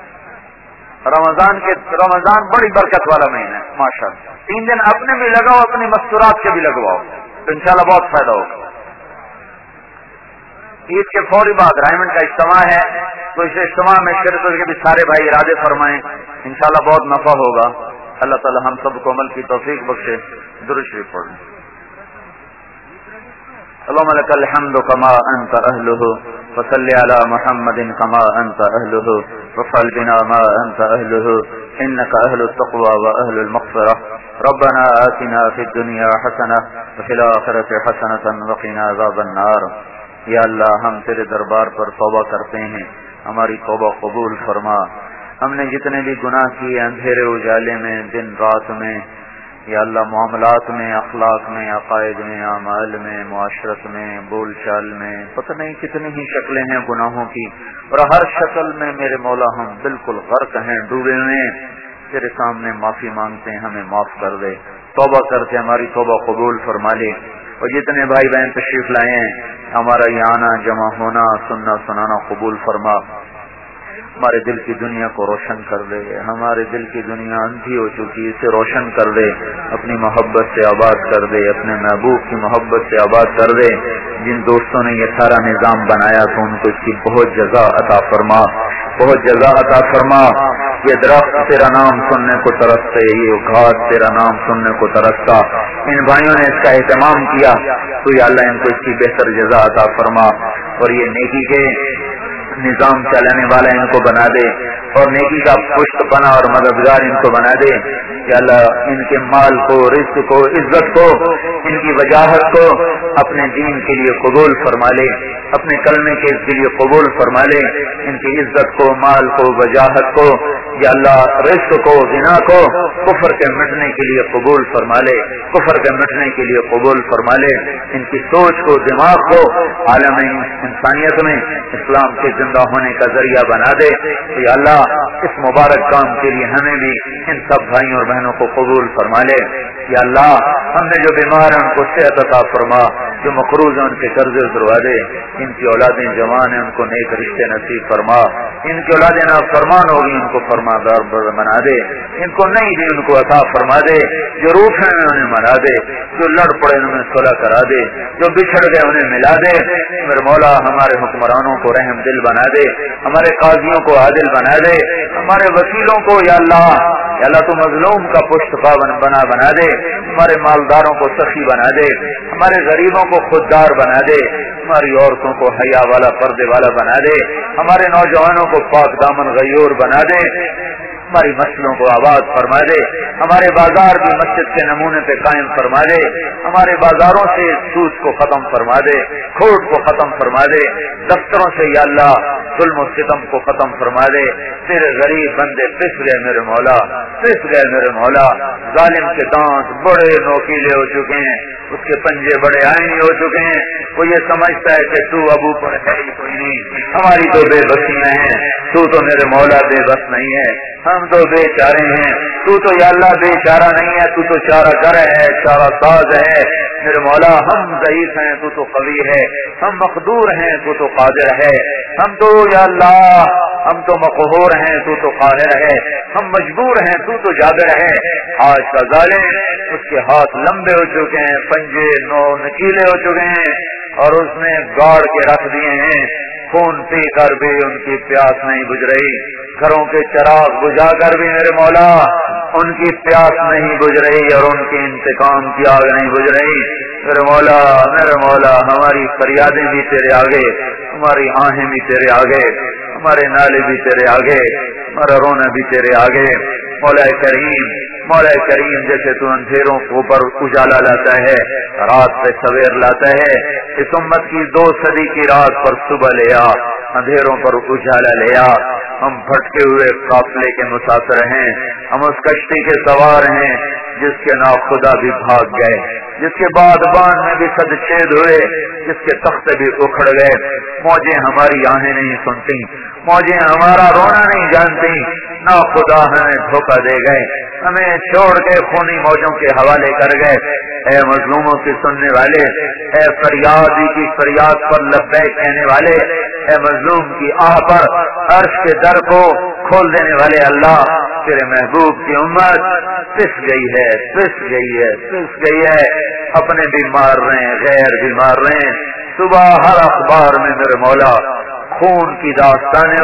رمضان بڑی برکت والا مہینہ ہے ماشاءاللہ۔ 3 دن اپنے بھی لگاؤ، اپنی مستورات کے بھی لگواؤ، تو انشاءاللہ بہت فائدہ ہوگا۔ عید کے فوری بعد رائمنڈ کا اجتماع ہے، تو اس اجتماع میں شرکت کر کے بھی سارے بھائی ارادے فرمائیں، انشاءاللہ بہت نفع ہوگا۔ اللہ تعالی ہم سب کو عمل کی توفیق بخشے۔ درود شریف پڑھیں۔ اللهم لك الحمد كما انت اهله وصل على محمد كما انت اهله وفعل بنا ما انت اهله انك اهل التقوى واهل المغفرة ربنا آتنا في الدنيا حسنة وفي الآخرة حسنة وقنا عذاب النار۔ یا اللہ ہم تیرے دربار پر توبہ کرتے ہیں، ہماری توبہ قبول فرما۔ ہم نے جتنے بھی گناہ کیے اندھیرے اجالے میں، دن رات میں، یا اللہ معاملات میں، اخلاق میں، عقائد میں، اعمال میں، معاشرت میں، بول چال میں، پتہ نہیں کتنی ہی شکلیں ہیں گناہوں کی، اور ہر شکل میں میرے مولا ہم بالکل غرق ہیں، ڈوبے ہوئے۔ تیرے سامنے معافی مانگتے ہیں، ہمیں معاف کر دے، توبہ کر کے ہماری توبہ قبول فرما لے۔ اور جتنے بھائی بہن تشریف لائے ہیں ہمارا یہ آنا، جمع ہونا، سننا سنانا قبول فرما۔ ہمارے دل کی دنیا کو روشن کر دے، ہمارے دل کی دنیا اندھی ہو چکی اسے روشن کر دے، اپنی محبت سے آباد کر دے، اپنے محبوب کی محبت سے آباد کر دے۔ جن دوستوں نے یہ سارا نظام بنایا تو ان کو اس کی بہت جزا عطا فرما، بہت جزا عطا فرما۔ یہ درخت تیرا نام سننے کو ترستے، یہ گھاس تیرا نام سننے کو ترستا، ان بھائیوں نے اس کا اہتمام کیا تو یا اللہ ان کو اس کی بہتر جزا عطا فرما، اور یہ نیکی کے نظام چلانے والا ان کو بنا دے، اور نیکی کا پشت پناہ اور مددگار ان کو بنا دے۔ یا اللہ ان کے مال کو، رزق کو، عزت کو، ان کی وجاہت کو اپنے دین کے لیے قبول فرما لے، اپنے کلمے کے لیے قبول فرما لے۔ ان کی عزت کو، مال کو، وجاہت کو، یا اللہ رزق کو، غنا کو کفر کے مٹنے کے لیے قبول فرما لے، کفر کے مٹنے کے لیے قبول فرما لے۔ ان کی سوچ کو، دماغ کو عالم انسانیت میں اسلام کے زندہ ہونے کا ذریعہ بنا دے۔ یا اللہ اس مبارک کام کے لیے ہمیں بھی ان سب بھائیوں اور بہنوں کو قبول فرما لے۔ یا اللہ ہم نے جو بیمار ہیں ان کو صحت عطا فرما، جو مقروض ہیں ان کے قرضے اتروا دے، ان کی اولادیں جوان ہیں ان کو نیک رشتے نصیب فرما، ان کی اولادیں نافرمان ہوگی ان کو فرماندار بنا دے، ان کو نہیں دی ان کو عطا فرما دے، جو روٹھ ہیں انہیں منا دے، جو لڑ پڑے انہیں صلح کرا دے، جو بچھڑ گئے انہیں ملا دے۔ میرے مولا ہمارے حکمرانوں کو رحم دل بنا دے، ہمارے قاضیوں کو عادل بنا دے، ہمارے وکیلوں کو یا اللہ تو مظلوم کا پشت پاون بنا دے، ہمارے مالداروں کو سخی بنا دے، ہمارے غریبوں کو خوددار بنا دے، ہماری عورتوں کو حیا والا پردے والا بنا دے، ہمارے نوجوانوں کو پاک دامن غیور بنا دے، ہماری مسجدوں کو آباد فرما دے، ہمارے بازار بھی مسجد کے نمونے پہ قائم فرما دے، ہمارے بازاروں سے سود کو ختم فرما دے، کھوٹ کو ختم فرما دے، دفتروں سے یا اللہ ظلم و ستم کو ختم فرما دے۔ تیرے غریب بندے پس گئے میرے مولا، پس گئے میرے مولا، ظالم کے دانت بڑے نوکیلے ہو چکے ہیں، اس کے پنجے بڑے آئینی ہو چکے ہیں، وہ یہ سمجھتا ہے کہ تو اب اوپر ہے ہی کوئی نہیں، ہماری تو بے بسیاں ہیں، تو میرے مولا بے بس نہیں ہے، ہم تو بے چارے ہیں، تو یا اللہ بے چارہ نہیں ہے، تو چارہ گر ہے، چارہ ساز ہے میرے مولا۔ ہم ضعیف ہیں، تو قوی ہے، ہم مقدور ہیں، تو قادر ہے، ہم تو یا اللہ ہم تو مقہور ہیں تو قاہر ہے، ہم مجبور ہیں تو جابر ہے۔ آج کا ظالم، اس کے ہاتھ لمبے ہو چکے ہیں، پنجے نو نکیلے ہو چکے ہیں، اور اس نے گاڑ کے رکھ دیے ہیں۔ خون پی کر بھی ان کی پیاس نہیں بجھ رہی، گھروں کے چراغ بجھا کر بھی میرے مولا ان کی پیاس نہیں بجھ رہی، اور ان کے انتقام کی آگ نہیں بجھ رہی۔ میرے مولا ہماری فریادیں بھی تیرے آگے، ہماری آہیں بھی تیرے آگے، ہمارے نالے بھی تیرے آگے، ہمارا رونا بھی تیرے آگے۔ مولا کریم جیسے تو اندھیروں کو اوپر اجالا لاتا ہے، رات سے سویر لاتا ہے، اس امت کی 2 صدی کی رات پر صبح لے آ، اندھیروں پر اجالا لے آ۔ ہم بھٹکے ہوئے قافلے کے مسافر ہیں، ہم اس کشتی کے سوار ہیں جس کے ناخدا بھی بھاگ گئے، جس کے بادبان میں بھی صدچید ہوئے، جس کے تختے بھی اکھڑ گئے۔ موجیں ہماری آہیں نہیں سنتی، موجیں ہمارا رونا نہیں جانتی، ناخدا ہمیں دھوکہ دے گئے، ہمیں چھوڑ کے خونی موجوں کے حوالے کر گئے۔ اے مظلوموں کی سننے والے، اے فریادی کی فریاد پر لبیک کہنے والے، اے مظلوم کی آہ پر عرش کے در کو کھول دینے والے اللہ، تیرے محبوب کی امت پس گئی ہے، اپنے بھی مار رہے ہیں، غیر بھی مار رہے ہیں۔ صبح ہر اخبار میں میرے مولا خون کی داستانیں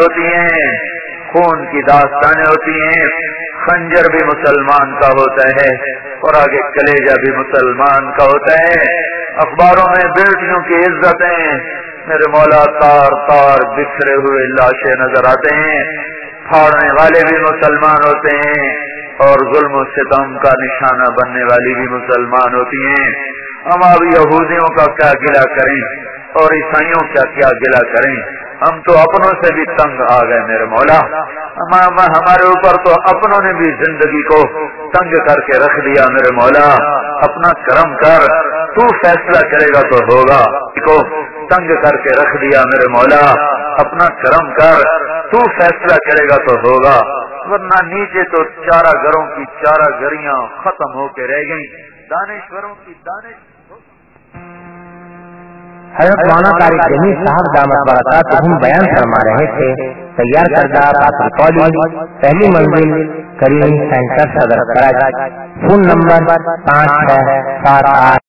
ہوتی ہیں، خنجر بھی مسلمان کا ہوتا ہے اور آگے کلیجہ بھی مسلمان کا ہوتا ہے۔ اخباروں میں بیٹیوں کی عزتیں میرے مولا تار تار بکھرے ہوئے لاشیں نظر آتے ہیں، پھاڑنے والے بھی مسلمان ہوتے ہیں اور ظلم و ستم کا نشانہ بننے والی بھی مسلمان ہوتی ہیں۔ ہم اب یہودیوں کا کیا گلہ کریں اور عیسائیوں کا کیا گلہ کریں، ہم تو اپنوں سے بھی تنگ آ گئے میرے مولا، ہمارے اوپر تو اپنوں نے بھی زندگی کو تنگ کر کے رکھ دیا میرے مولا۔ اپنا کرم کر، تو فیصلہ کرے گا تو ہوگا، کو تنگ کر کے رکھ دیا میرے مولا، اپنا کرم کر، تو فیصلہ کرے گا تو ہوگا، ورنہ نیچے تو چارہ گروں کی چارہ گریاں ختم ہو کے رہ گئیں، دانشوروں کی دانش۔ حضرت مولانا طارق جمیل صاحب دامت برکاتہم بیان فرما رہے تھے۔ تیار کردہ بات ریکارڈنگ، پہلی منزل کریم سینٹر صدر کراچی، فون نمبر 5678